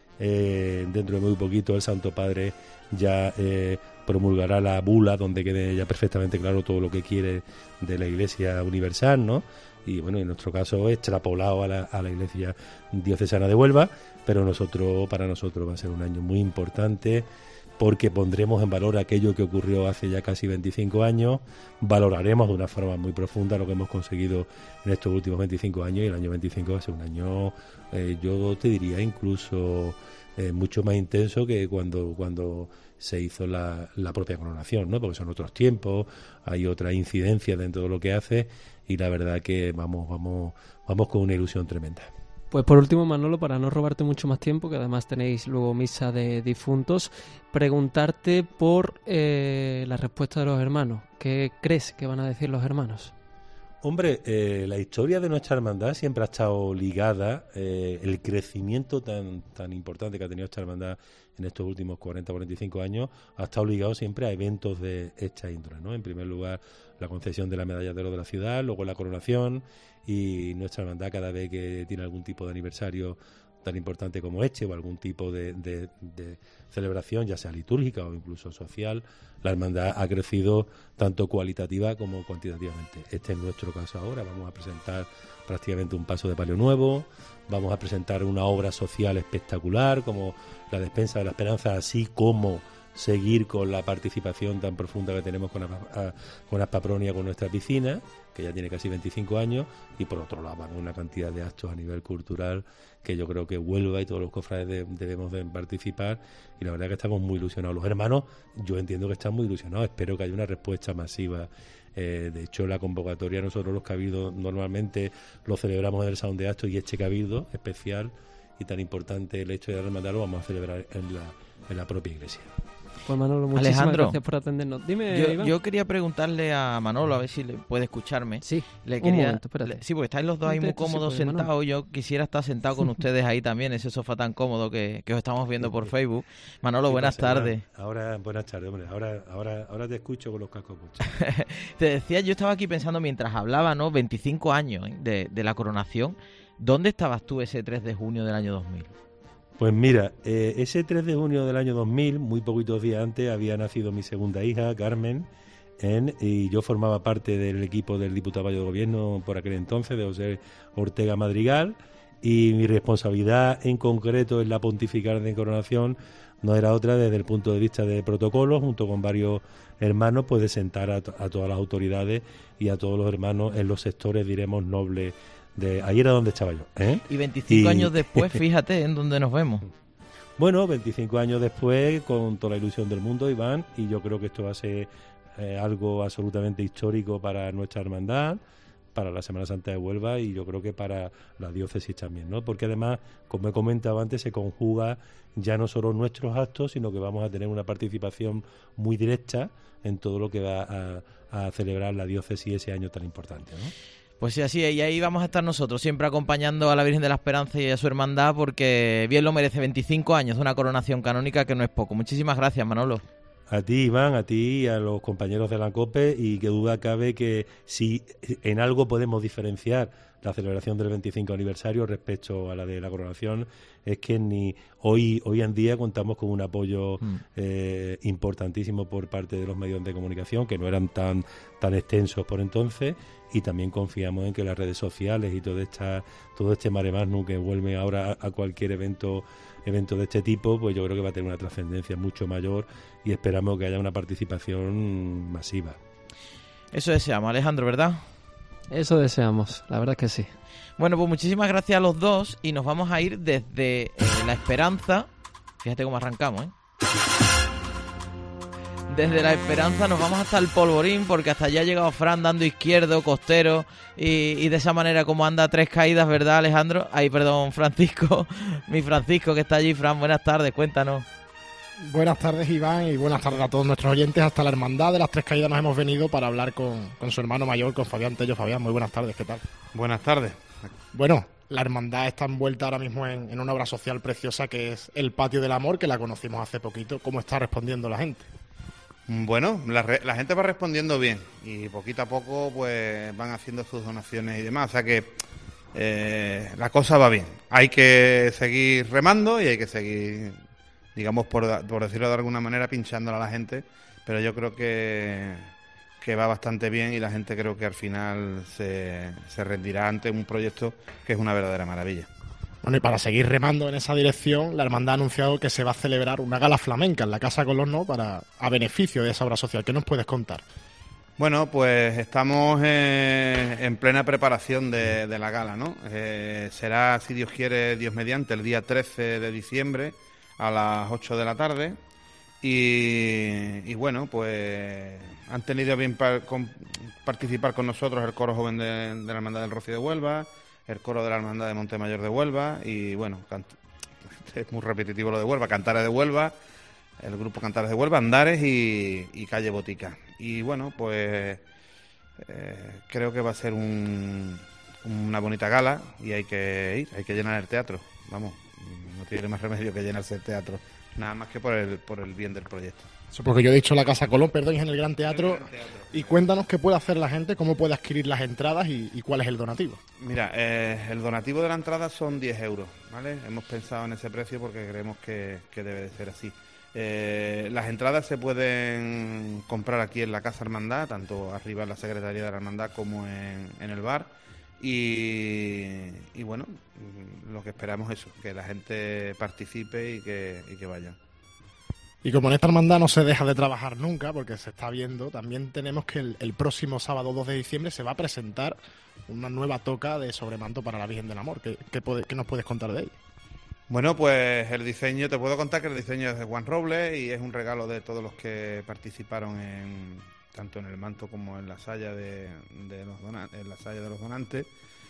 Eh, dentro de muy poquito el Santo Padre ya eh, promulgará la bula donde quede ya perfectamente claro todo lo que quiere de la Iglesia Universal, ¿no? Y bueno, en nuestro caso extrapolado a la, a la Iglesia Diocesana de Huelva, pero nosotros para nosotros va a ser un año muy importante, porque pondremos en valor aquello que ocurrió hace ya casi veinticinco años, valoraremos de una forma muy profunda lo que hemos conseguido en estos últimos veinticinco años, y el año veinticinco va a ser un año, eh, yo te diría incluso eh, mucho más intenso que cuando cuando se hizo la, la propia coronación, ¿no? Porque son otros tiempos, hay otra incidencia dentro de lo que hace, y la verdad que vamos vamos vamos con una ilusión tremenda. Pues por último, Manolo, para no robarte mucho más tiempo, que además tenéis luego misa de difuntos, preguntarte por eh, la respuesta de los hermanos. ¿Qué crees que van a decir los hermanos? Hombre, eh, la historia de nuestra hermandad siempre ha estado ligada, eh, el crecimiento tan tan importante que ha tenido esta hermandad en estos últimos cuarenta a cuarenta y cinco años, ha estado ligado siempre a eventos de esta índole, ¿no? En primer lugar, la concesión de la medalla de oro de la ciudad, luego la coronación, y nuestra hermandad cada vez que tiene algún tipo de aniversario tan importante como este, o algún tipo de, de, de celebración, ya sea litúrgica o incluso social, la hermandad ha crecido tanto cualitativa como cuantitativamente. Este es nuestro caso ahora. Vamos a presentar prácticamente un paso de palio nuevo, vamos a presentar una obra social espectacular como la Despensa de la Esperanza, así como seguir con la participación tan profunda que tenemos con, a, con Aspapronia, con nuestra piscina, que ya tiene casi veinticinco años, y por otro lado vamos a una cantidad de actos a nivel cultural que yo creo que Huelva y todos los cofrades de, debemos de participar, y la verdad que estamos muy ilusionados. Los hermanos, yo entiendo que están muy ilusionados, espero que haya una respuesta masiva. Eh, de hecho, la convocatoria, nosotros los cabildos normalmente lo celebramos en el salón de actos, y este cabildo especial y tan importante, el hecho de la hermandad, lo vamos a celebrar en la, en la propia iglesia. Pues Manolo, muchísimas Alejandro, gracias por atendernos. Dime, yo, Iván. yo quería preguntarle a Manolo, a ver si le puede escucharme. Sí, le un quería, momento, espérate. le, sí, porque estáis los dos ahí muy Esto sí cómodos puede, sentados. Manolo. Yo quisiera estar sentado con ustedes ahí también, ese sofá tan cómodo que, que os estamos viendo por Facebook. Manolo, buenas pasa, tardes. Ahora, buenas tardes, hombre. Ahora, ahora, ahora te escucho con los cascos puestos. Te decía, yo estaba aquí pensando mientras hablaba, ¿no? veinticinco años de, de la coronación. ¿Dónde estabas tú ese tres de junio del año dos mil? Pues mira, eh, ese tres de junio del año dos mil, muy poquitos días antes, había nacido mi segunda hija, Carmen, en, y yo formaba parte del equipo del diputado de gobierno por aquel entonces, de José Ortega Madrigal, y mi responsabilidad en concreto en la pontifical de coronación no era otra desde el punto de vista de protocolo, junto con varios hermanos, pues de sentar a, to- a todas las autoridades y a todos los hermanos en los sectores, diremos, nobles. De, ahí era donde estaba yo, ¿eh? Y veinticinco Y- años después, fíjate en dónde nos vemos. Bueno, veinticinco años después, con toda la ilusión del mundo, Iván, y yo creo que esto va a ser eh, algo absolutamente histórico para nuestra hermandad, para la Semana Santa de Huelva, y yo creo que para la diócesis también, ¿no? Porque además, como he comentado antes, se conjuga ya no solo nuestros actos, sino que vamos a tener una participación muy directa en todo lo que va a, a celebrar la diócesis ese año tan importante, ¿no? Pues sí, así es, y ahí vamos a estar nosotros, siempre acompañando a la Virgen de la Esperanza y a su hermandad, porque bien lo merece, veinticinco años de una coronación canónica que no es poco. Muchísimas gracias, Manolo. A ti, Iván, a ti y a los compañeros de la COPE, y que duda cabe que si en algo podemos diferenciar la celebración del veinticinco aniversario respecto a la de la coronación es que ni hoy hoy en día contamos con un apoyo mm. eh, importantísimo por parte de los medios de comunicación, que no eran tan tan extensos por entonces, y también confiamos en que las redes sociales y todo esta todo este mare magnum que vuelve ahora a, a cualquier evento evento de este tipo, pues yo creo que va a tener una trascendencia mucho mayor y esperamos que haya una participación masiva. Eso deseamos, Alejandro, ¿verdad? Eso deseamos, la verdad es que sí. Bueno, pues muchísimas gracias a los dos y nos vamos a ir desde eh, La Esperanza. Fíjate cómo arrancamos, ¿eh? Desde La Esperanza nos vamos hasta el Polvorín, porque hasta allá ha llegado Fran dando izquierdo, costero, y, y de esa manera como anda Tres Caídas, ¿verdad, Alejandro? Ay, perdón, Francisco, mi Francisco que está allí. Fran, buenas tardes, cuéntanos. Buenas tardes, Iván, y buenas tardes a todos nuestros oyentes. Hasta la Hermandad de las Tres Caídas nos hemos venido para hablar con, con su hermano mayor, con Fabián Tello. Fabián, muy buenas tardes, ¿qué tal? Buenas tardes. Bueno, la Hermandad está envuelta ahora mismo en, en una obra social preciosa que es el Patio del Amor, que la conocimos hace poquito. ¿Cómo está respondiendo la gente? Bueno, la, re, la gente va respondiendo bien y poquito a poco pues van haciendo sus donaciones y demás. O sea que eh, la cosa va bien. Hay que seguir remando y hay que seguir, digamos, por, por decirlo de alguna manera, pinchándole a la gente, pero yo creo que, que va bastante bien y la gente creo que al final se, se rendirá ante un proyecto que es una verdadera maravilla. Bueno, y para seguir remando en esa dirección, la Hermandad ha anunciado que se va a celebrar una gala flamenca en la Casa Colón, ¿no?, para, a beneficio de esa obra social. ¿Qué nos puedes contar? Bueno, pues estamos eh, en plena preparación de, de la gala, ¿no? Eh, será, si Dios quiere, Dios mediante, el día trece de diciembre a las ocho de la tarde y, y bueno, pues han tenido bien pa, con, participar con nosotros el coro joven de, de la Hermandad del Rocío de Huelva, el coro de la Hermandad de Montemayor de Huelva y bueno, cant- es muy repetitivo lo de Huelva, Cantares de Huelva, el grupo Cantares de Huelva, Andares y, y Calle Botica. Y bueno, pues eh, creo que va a ser un, una bonita gala y hay que ir, hay que llenar el teatro, vamos, no tiene más remedio que llenarse el teatro, nada más que por el, por el bien del proyecto. Eso porque yo he dicho la Casa Colón, perdón, es en el Gran Teatro. El Gran Teatro. Y cuéntanos qué puede hacer la gente, cómo puede adquirir las entradas y, y cuál es el donativo. Mira, eh, el donativo de la entrada son diez euros, ¿vale? Hemos pensado en ese precio porque creemos que, que debe de ser así. Eh, las entradas se pueden comprar aquí en la Casa Hermandad, tanto arriba en la Secretaría de la Hermandad como en, en el bar. Y, y bueno, lo que esperamos es eso, que la gente participe y que, y que vayan. Y como en esta hermandad no se deja de trabajar nunca, porque se está viendo, también tenemos que el, el próximo sábado dos de diciembre se va a presentar una nueva toca de sobremanto para la Virgen del Amor. ¿Qué, qué, puede, qué nos puedes contar de ella? Bueno, pues el diseño, te puedo contar que el diseño es de Juan Robles y es un regalo de todos los que participaron en tanto en el manto como en la saya de, de los donantes, en la saya de los donantes.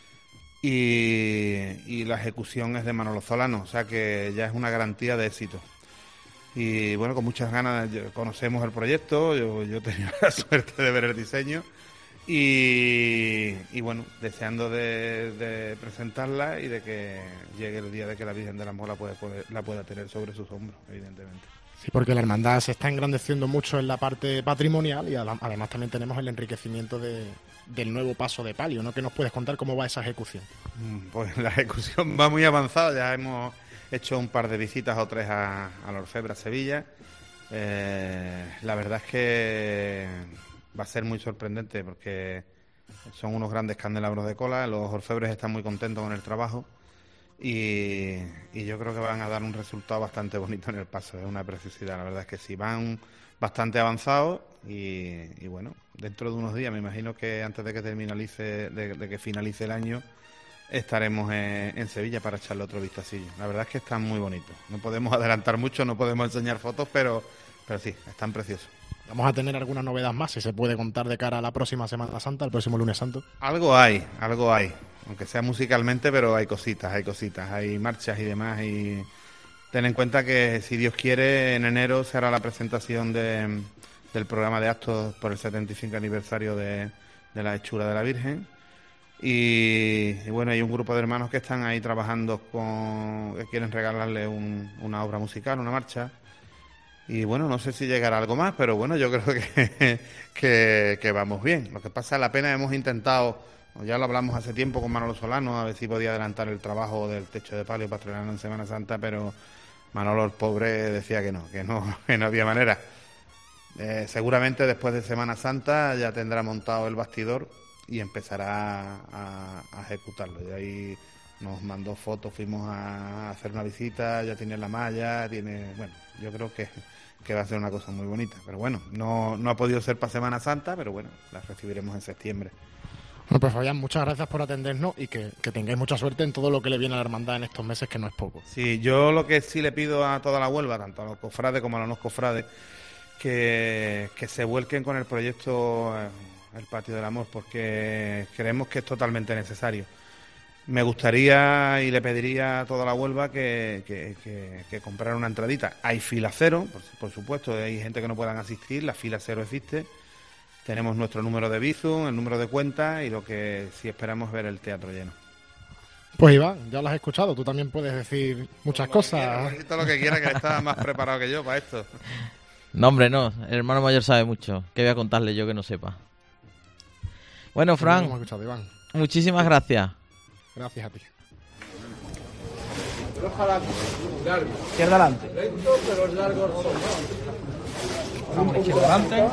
Y, y la ejecución es de Manolo Solano, o sea que ya es una garantía de éxito. Y bueno, con muchas ganas conocemos el proyecto, yo, yo he tenido la suerte de ver el diseño y, y bueno, deseando de, de presentarla y de que llegue el día de que la Virgen del Amor la pueda, la pueda tener sobre sus hombros, evidentemente. Sí, porque la hermandad se está engrandeciendo mucho en la parte patrimonial y además también tenemos el enriquecimiento de, del nuevo paso de palio, ¿no? ¿Qué nos puedes contar cómo va esa ejecución? Pues la ejecución va muy avanzada, ya hemos He hecho un par de visitas o tres a, a la Orfebra Sevilla. Eh, la verdad es que va a ser muy sorprendente porque son unos grandes candelabros de cola. Los orfebres están muy contentos con el trabajo y, y yo creo que van a dar un resultado bastante bonito en el paso. Es una preciosidad, la verdad es que sí. Van bastante avanzados y, y bueno, dentro de unos días, me imagino que antes de que terminalice, de, de que finalice el año, estaremos en, en Sevilla para echarle otro vistacillo. La verdad es que están muy bonitos. No podemos adelantar mucho, no podemos enseñar fotos, pero, pero sí, están preciosos. Vamos a tener alguna novedad más, si se puede contar de cara a la próxima Semana Santa, el próximo lunes santo. Algo hay, algo hay. Aunque sea musicalmente, pero hay cositas, hay cositas, hay marchas y demás. Y ten en cuenta que, si Dios quiere, en enero se hará la presentación de, del programa de actos por el setenta y cinco aniversario de, de la hechura de la Virgen. Y, y bueno, hay un grupo de hermanos que están ahí trabajando con, que quieren regalarle un, una obra musical, una marcha. Y bueno, no sé si llegará algo más, pero bueno, yo creo que, que, que vamos bien. Lo que pasa es la pena, hemos intentado Ya lo hablamos hace tiempo con Manolo Solano, a ver si podía adelantar el trabajo del techo de palio patronal en Semana Santa, pero Manolo, el pobre, decía que no, que no, que no había manera. Eh, seguramente después de Semana Santa ya tendrá montado el bastidor y empezará a, a ejecutarlo. Y ahí nos mandó fotos, fuimos a hacer una visita, ya tiene la malla, tiene, bueno, yo creo que, que va a ser una cosa muy bonita. Pero bueno, no, no ha podido ser para Semana Santa, pero bueno, la recibiremos en septiembre. Bueno, pues Fabián, muchas gracias por atendernos y que, que tengáis mucha suerte en todo lo que le viene a la hermandad en estos meses, que no es poco. Sí, yo lo que sí le pido a toda la Huelva, tanto a los cofrades como a los no cofrades, que, que se vuelquen con el proyecto eh, El Patio del Amor, porque creemos que es totalmente necesario. Me gustaría y le pediría a toda la Huelva que, que, que, que comprara una entradita. Hay fila cero, por, por supuesto, hay gente que no puedan asistir, la fila cero existe. Tenemos nuestro número de Bizum, el número de cuenta y lo que sí esperamos es ver el teatro lleno. Pues Iván, ya lo has escuchado, tú también puedes decir muchas Lo cosas. Que quiera, todo lo que quiera, que está más preparado que yo para esto. No, hombre, no. El hermano mayor sabe mucho. ¿Qué voy a contarle yo que no sepa? Bueno, Fran, Hemos escuchado, Iván. muchísimas gracias. Gracias a ti. Izquierda adelante. Vamos, izquierda adelante.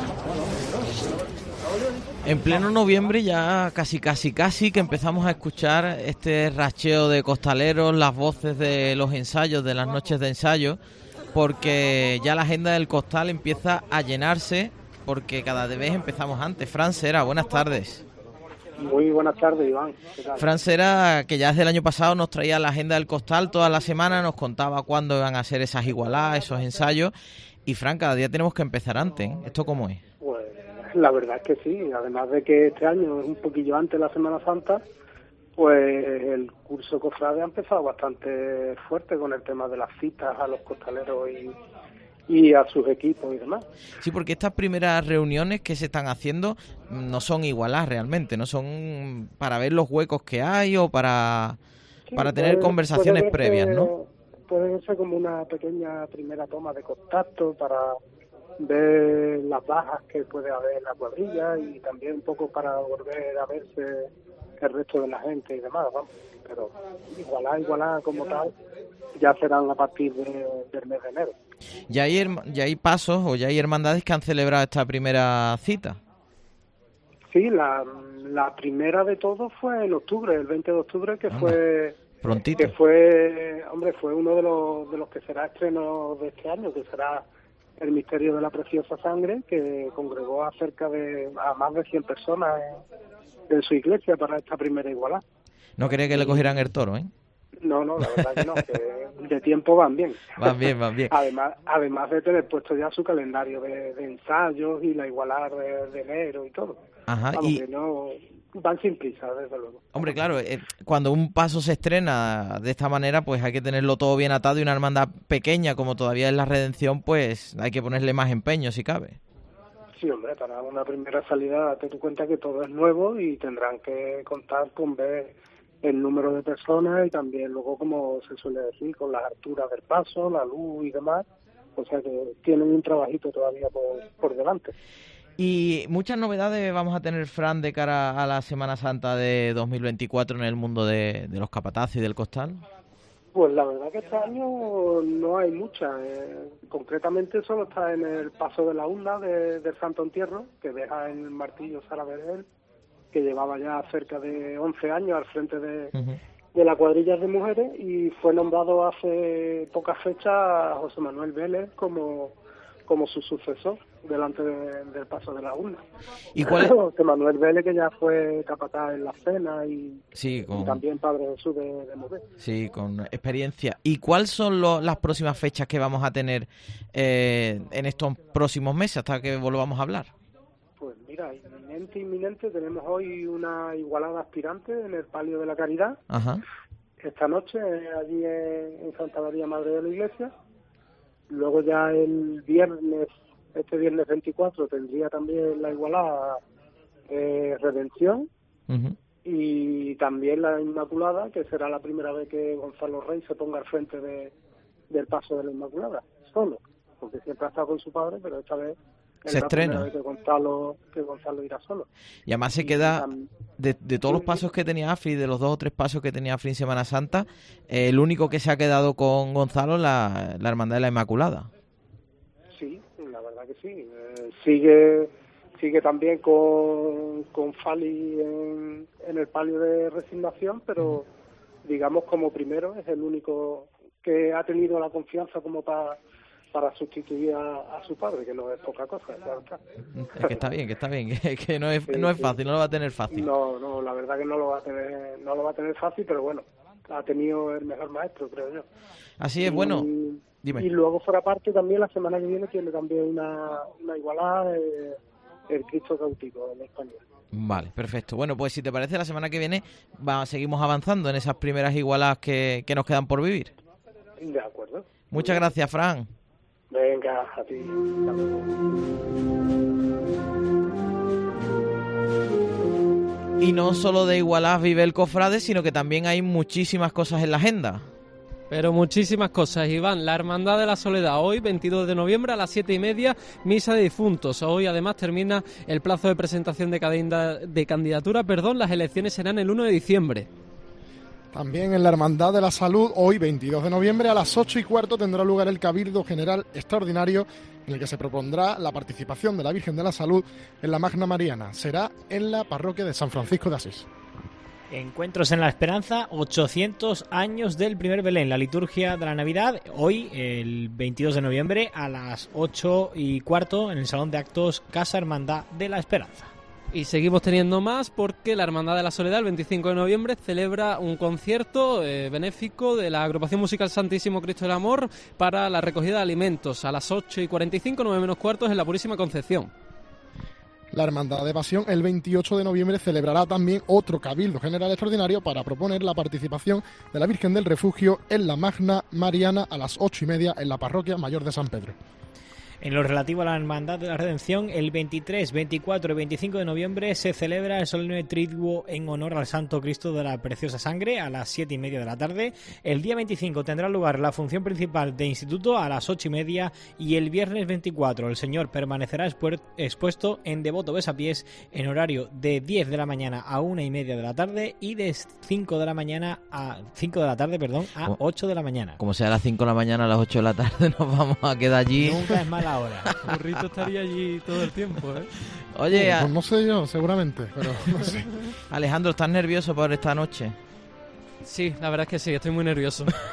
En pleno noviembre ya casi, casi, casi que empezamos a escuchar este racheo de costaleros, las voces de los ensayos, de las noches de ensayo, porque ya la agenda del costal empieza a llenarse, porque cada vez empezamos antes. Fran Sera, buenas tardes. Muy buenas tardes, Iván. ¿Qué tal? Fran Sera, que ya desde el año pasado nos traía la agenda del costal toda la semana, nos contaba cuándo iban a ser esas igualadas, esos ensayos. Y Fran, cada día tenemos que empezar antes, ¿eh? ¿Esto cómo es? Pues la verdad es que sí, además de que este año es un poquillo antes de la Semana Santa, pues el curso cofrade ha empezado bastante fuerte con el tema de las citas a los costaleros y, y a sus equipos y demás. Sí, porque estas primeras reuniones que se están haciendo no son igualadas realmente, no son para ver los huecos que hay o para, Sí, para tener puede- conversaciones puede previas, verse- ¿no? Puede verse como una pequeña primera toma de contacto para ver las bajas que puede haber en la cuadrilla y también un poco para volver a verse el resto de la gente y demás, vamos. Pero igualá, igualá como tal, ya serán a partir de- del mes de enero. Ya hay, herma- ya hay pasos o ya hay hermandades que han celebrado esta primera cita. Sí, la, la primera de todo fue en octubre, el veinte de octubre, que fue Prontito. que fue, hombre, fue uno de los de los que será estreno de este año, que será El Misterio de la Preciosa Sangre, que congregó a cerca de a más de cien personas en, en su iglesia para esta primera igualdad. No quería que le cogieran el toro, ¿eh? No, no, la verdad que no, que de tiempo van bien. Van bien, van bien. Además, además de tener puesto ya su calendario de, de ensayos y la igualdad de, de enero y todo. Ajá, Vamos, y- que no, van sin prisa, desde luego. Hombre, claro, eh, cuando un paso se estrena de esta manera, pues hay que tenerlo todo bien atado y una hermandad pequeña como todavía es la Redención, pues hay que ponerle más empeño si cabe. Sí, hombre, para una primera salida date tu cuenta que todo es nuevo y tendrán que contar con ver el número de personas y también luego, como se suele decir, con las alturas del paso, la luz y demás. O sea que tienen un trabajito todavía por, por delante. Y muchas novedades vamos a tener, Fran, de cara a la Semana Santa de dos mil veinticuatro en el mundo de, de los capatazes y del costal. Pues la verdad que este año no hay mucha. Eh, concretamente solo está en el paso de la urna de, del Santo Entierro, que deja el martillo Sara Vergel, que llevaba ya cerca de once años al frente de, de la cuadrilla de mujeres, y fue nombrado hace pocas fechas José Manuel Vélez como, como su sucesor delante de- del paso de la urna. ¿Y cuál es? José Manuel Vélez, que ya fue capataz en la cena y, Sí, y con, también Padre Jesús de, de Mover. sí, con experiencia. ¿Y cuáles son lo- las próximas fechas que vamos a tener eh, en estos próximos meses hasta que volvamos a hablar? Pues mira, inminente, inminente, tenemos hoy una igualada aspirante en el Palio de la Caridad, Ajá. esta noche, eh, allí en, en Santa María Madre de la Iglesia. Luego ya el viernes, este viernes veinticuatro, tendría también la igualada eh, Redención, Ujú. y también la Inmaculada, que será la primera vez que Gonzalo Rey se ponga al frente de, del paso de la Inmaculada, solo, porque siempre ha estado con su padre, pero esta vez Es Se la estrena. primera vez que Gonzalo, que Gonzalo irá solo. Y además se Y queda, tam- de, de todos los pasos que tenía Afri, de los dos o tres pasos que tenía Afri en Semana Santa, eh, el único que se ha quedado con Gonzalo es la, la Hermandad de la Inmaculada. Sí, la verdad que sí. Eh, sigue sigue también con, con Fali en, en el palio de resignación, pero digamos como primero es el único que ha tenido la confianza como para para sustituir a, a su padre, que no es poca cosa, claro está. Es que está bien, que está bien, que, que no es, Sí, no es sí. fácil, no lo va a tener fácil. No, no, la verdad que no lo va a tener, no lo va a tener fácil, pero bueno, ha tenido el mejor maestro, creo yo. Así es, Y- bueno, dime. Y luego fuera parte también la semana que viene tiene también una, una igualada de el Cristo cautivo en español. Vale, perfecto. Bueno, pues si te parece, la semana que viene va, seguimos avanzando en esas primeras igualadas que, que nos quedan por vivir. De acuerdo. Muchas gracias, Fran. Venga, a ti. Hasta luego. Y no solo de igualadas vive el cofrade, sino que también hay muchísimas cosas en la agenda. Pero muchísimas cosas, Iván. La Hermandad de la Soledad, hoy, veintidós de noviembre, a las siete y media, misa de difuntos. Hoy, además, termina el plazo de presentación de, cadenda- de candidatura. Perdón, las elecciones serán el uno de diciembre. También en la Hermandad de la Salud, hoy veintidós de noviembre a las ocho y cuarto tendrá lugar el Cabildo General Extraordinario en el que se propondrá la participación de la Virgen de la Salud en la Magna Mariana. Será en la parroquia de San Francisco de Asís. Encuentros en la Esperanza, ochocientos años del primer Belén, la liturgia de la Navidad, hoy, el veintidós de noviembre, a las ocho y cuarto, en el Salón de Actos Casa Hermandad de la Esperanza. Y seguimos teniendo más porque la Hermandad de la Soledad, el veinticinco de noviembre, celebra un concierto eh, benéfico de la agrupación musical Santísimo Cristo del Amor para la recogida de alimentos a las ocho y cuarenta y cinco, nueve menos cuartos, en la Purísima Concepción. La Hermandad de Pasión, el veintiocho de noviembre, celebrará también otro Cabildo General Extraordinario para proponer la participación de la Virgen del Refugio en la Magna Mariana a las ocho y media en la Parroquia Mayor de San Pedro. En lo relativo a la Hermandad de la Redención, el veintitrés, veinticuatro y veinticinco de noviembre se celebra el solemne triduo en honor al Santo Cristo de la Preciosa Sangre a las siete y media de la tarde. El día veinticinco tendrá lugar la función principal de instituto a las ocho y media y el viernes veinticuatro el Señor permanecerá expuer- expuesto en Devoto Besapiés en horario de diez de la mañana a una y media de la tarde y de cinco de la mañana a cinco de la tarde, perdón, a ¿Cómo? ocho de la mañana. Como sea a las cinco de la mañana, a las ocho de la tarde, nos vamos a quedar allí. Nunca es mala hora. Burrito estaría allí todo el tiempo, ¿eh? Oye, Uh, a- pues no sé yo, seguramente, pero no sé. Alejandro, ¿estás nervioso por esta noche? Sí, la verdad es que sí, estoy muy nervioso. No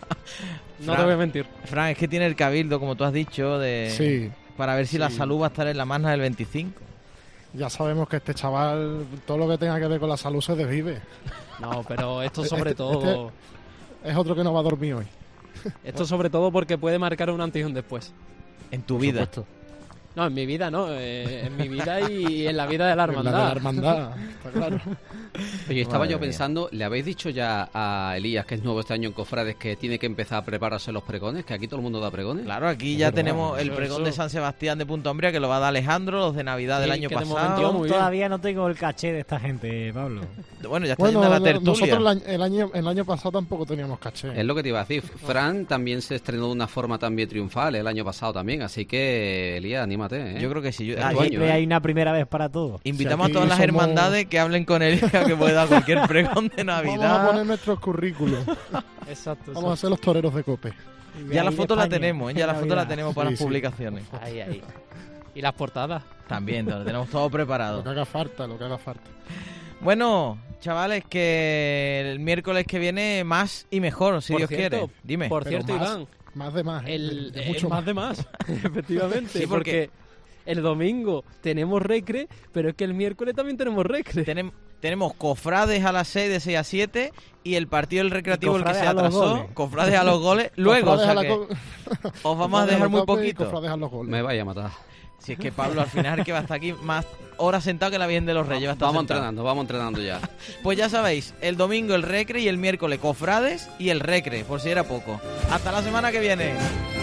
Fran, te voy a mentir. Fran, es que tiene el cabildo, como tú has dicho, de Sí, para ver si la sí. salud va a estar en la Magna del veinticinco. Ya sabemos que este chaval, todo lo que tenga que ver con la salud se desvive. No, pero esto sobre Este- todo... Es otro que no va a dormir hoy. Esto sobre todo porque puede marcar un antes y un después. En tu Por vida. supuesto. No, en mi vida no, eh, en mi vida y en la vida de la En la de hermandad. la hermandad, está claro. Oye, estaba Madre yo mía. pensando, ¿le habéis dicho ya a Elías, que es nuevo este año en Cofrades, que tiene que empezar a prepararse los pregones? Que aquí todo el mundo da pregones. Claro, aquí ya verdad, tenemos el eso, pregón eso. de San Sebastián de Punta Umbría, que lo va a dar Alejandro, los de Navidad del Sí, año que de pasado. momento Yo muy bien. todavía no tengo el caché de esta gente, Pablo. Bueno, ya está Bueno, yendo a la no- tertulia. nosotros el año, el, año, el año pasado tampoco teníamos caché. Es lo que te iba a decir. Fran también se estrenó de una forma también triunfal el año pasado también, así que, Elías, anímate, ¿eh? Yo creo que sí. Yo- Es Ah, tu aquí- año, siempre ¿eh? hay una primera vez para todo. invitamos Si a todas las aquí somos- hermandades que hablen con él, que puede dar cualquier pregón de Vamos a Navidad. poner nuestros currículos. Exacto. Vamos a ser los toreros de Cope. Ya la Ahí foto la España, tenemos, ¿eh? ya la foto la Navidad. tenemos para Sí, las sí. publicaciones. Ahí, ahí. Y las portadas. También, lo tenemos todo Lo preparado. que haga falta, lo que haga falta. Bueno, chavales, que el miércoles que viene más y mejor, si Por Dios cierto, quiere. Dime. Por Pero cierto, más, Iván, Más de más. ¿eh? el, De- de el mucho más de más, efectivamente, Sí, porque- porque el domingo tenemos recre, pero es que el miércoles también tenemos recre. Tenem- tenemos cofrades a las seis, de seis a siete, y el partido del recreativo, el que cofrades se a los atrasó, goles. cofrades a los goles. Luego, o Cofrades sea a la que co- os vamos a cofrades dejar la muy Cope y poquito. cofrades a los goles. Me vaya a matar. Si es que Pablo al final es el que va a estar aquí más horas sentado que la Virgen de los Reyes. Va a estar Vamos sentado. entrenando, vamos entrenando ya. Pues ya sabéis, el domingo el recre y el miércoles cofrades y el recre, por si era poco. Hasta la semana que viene.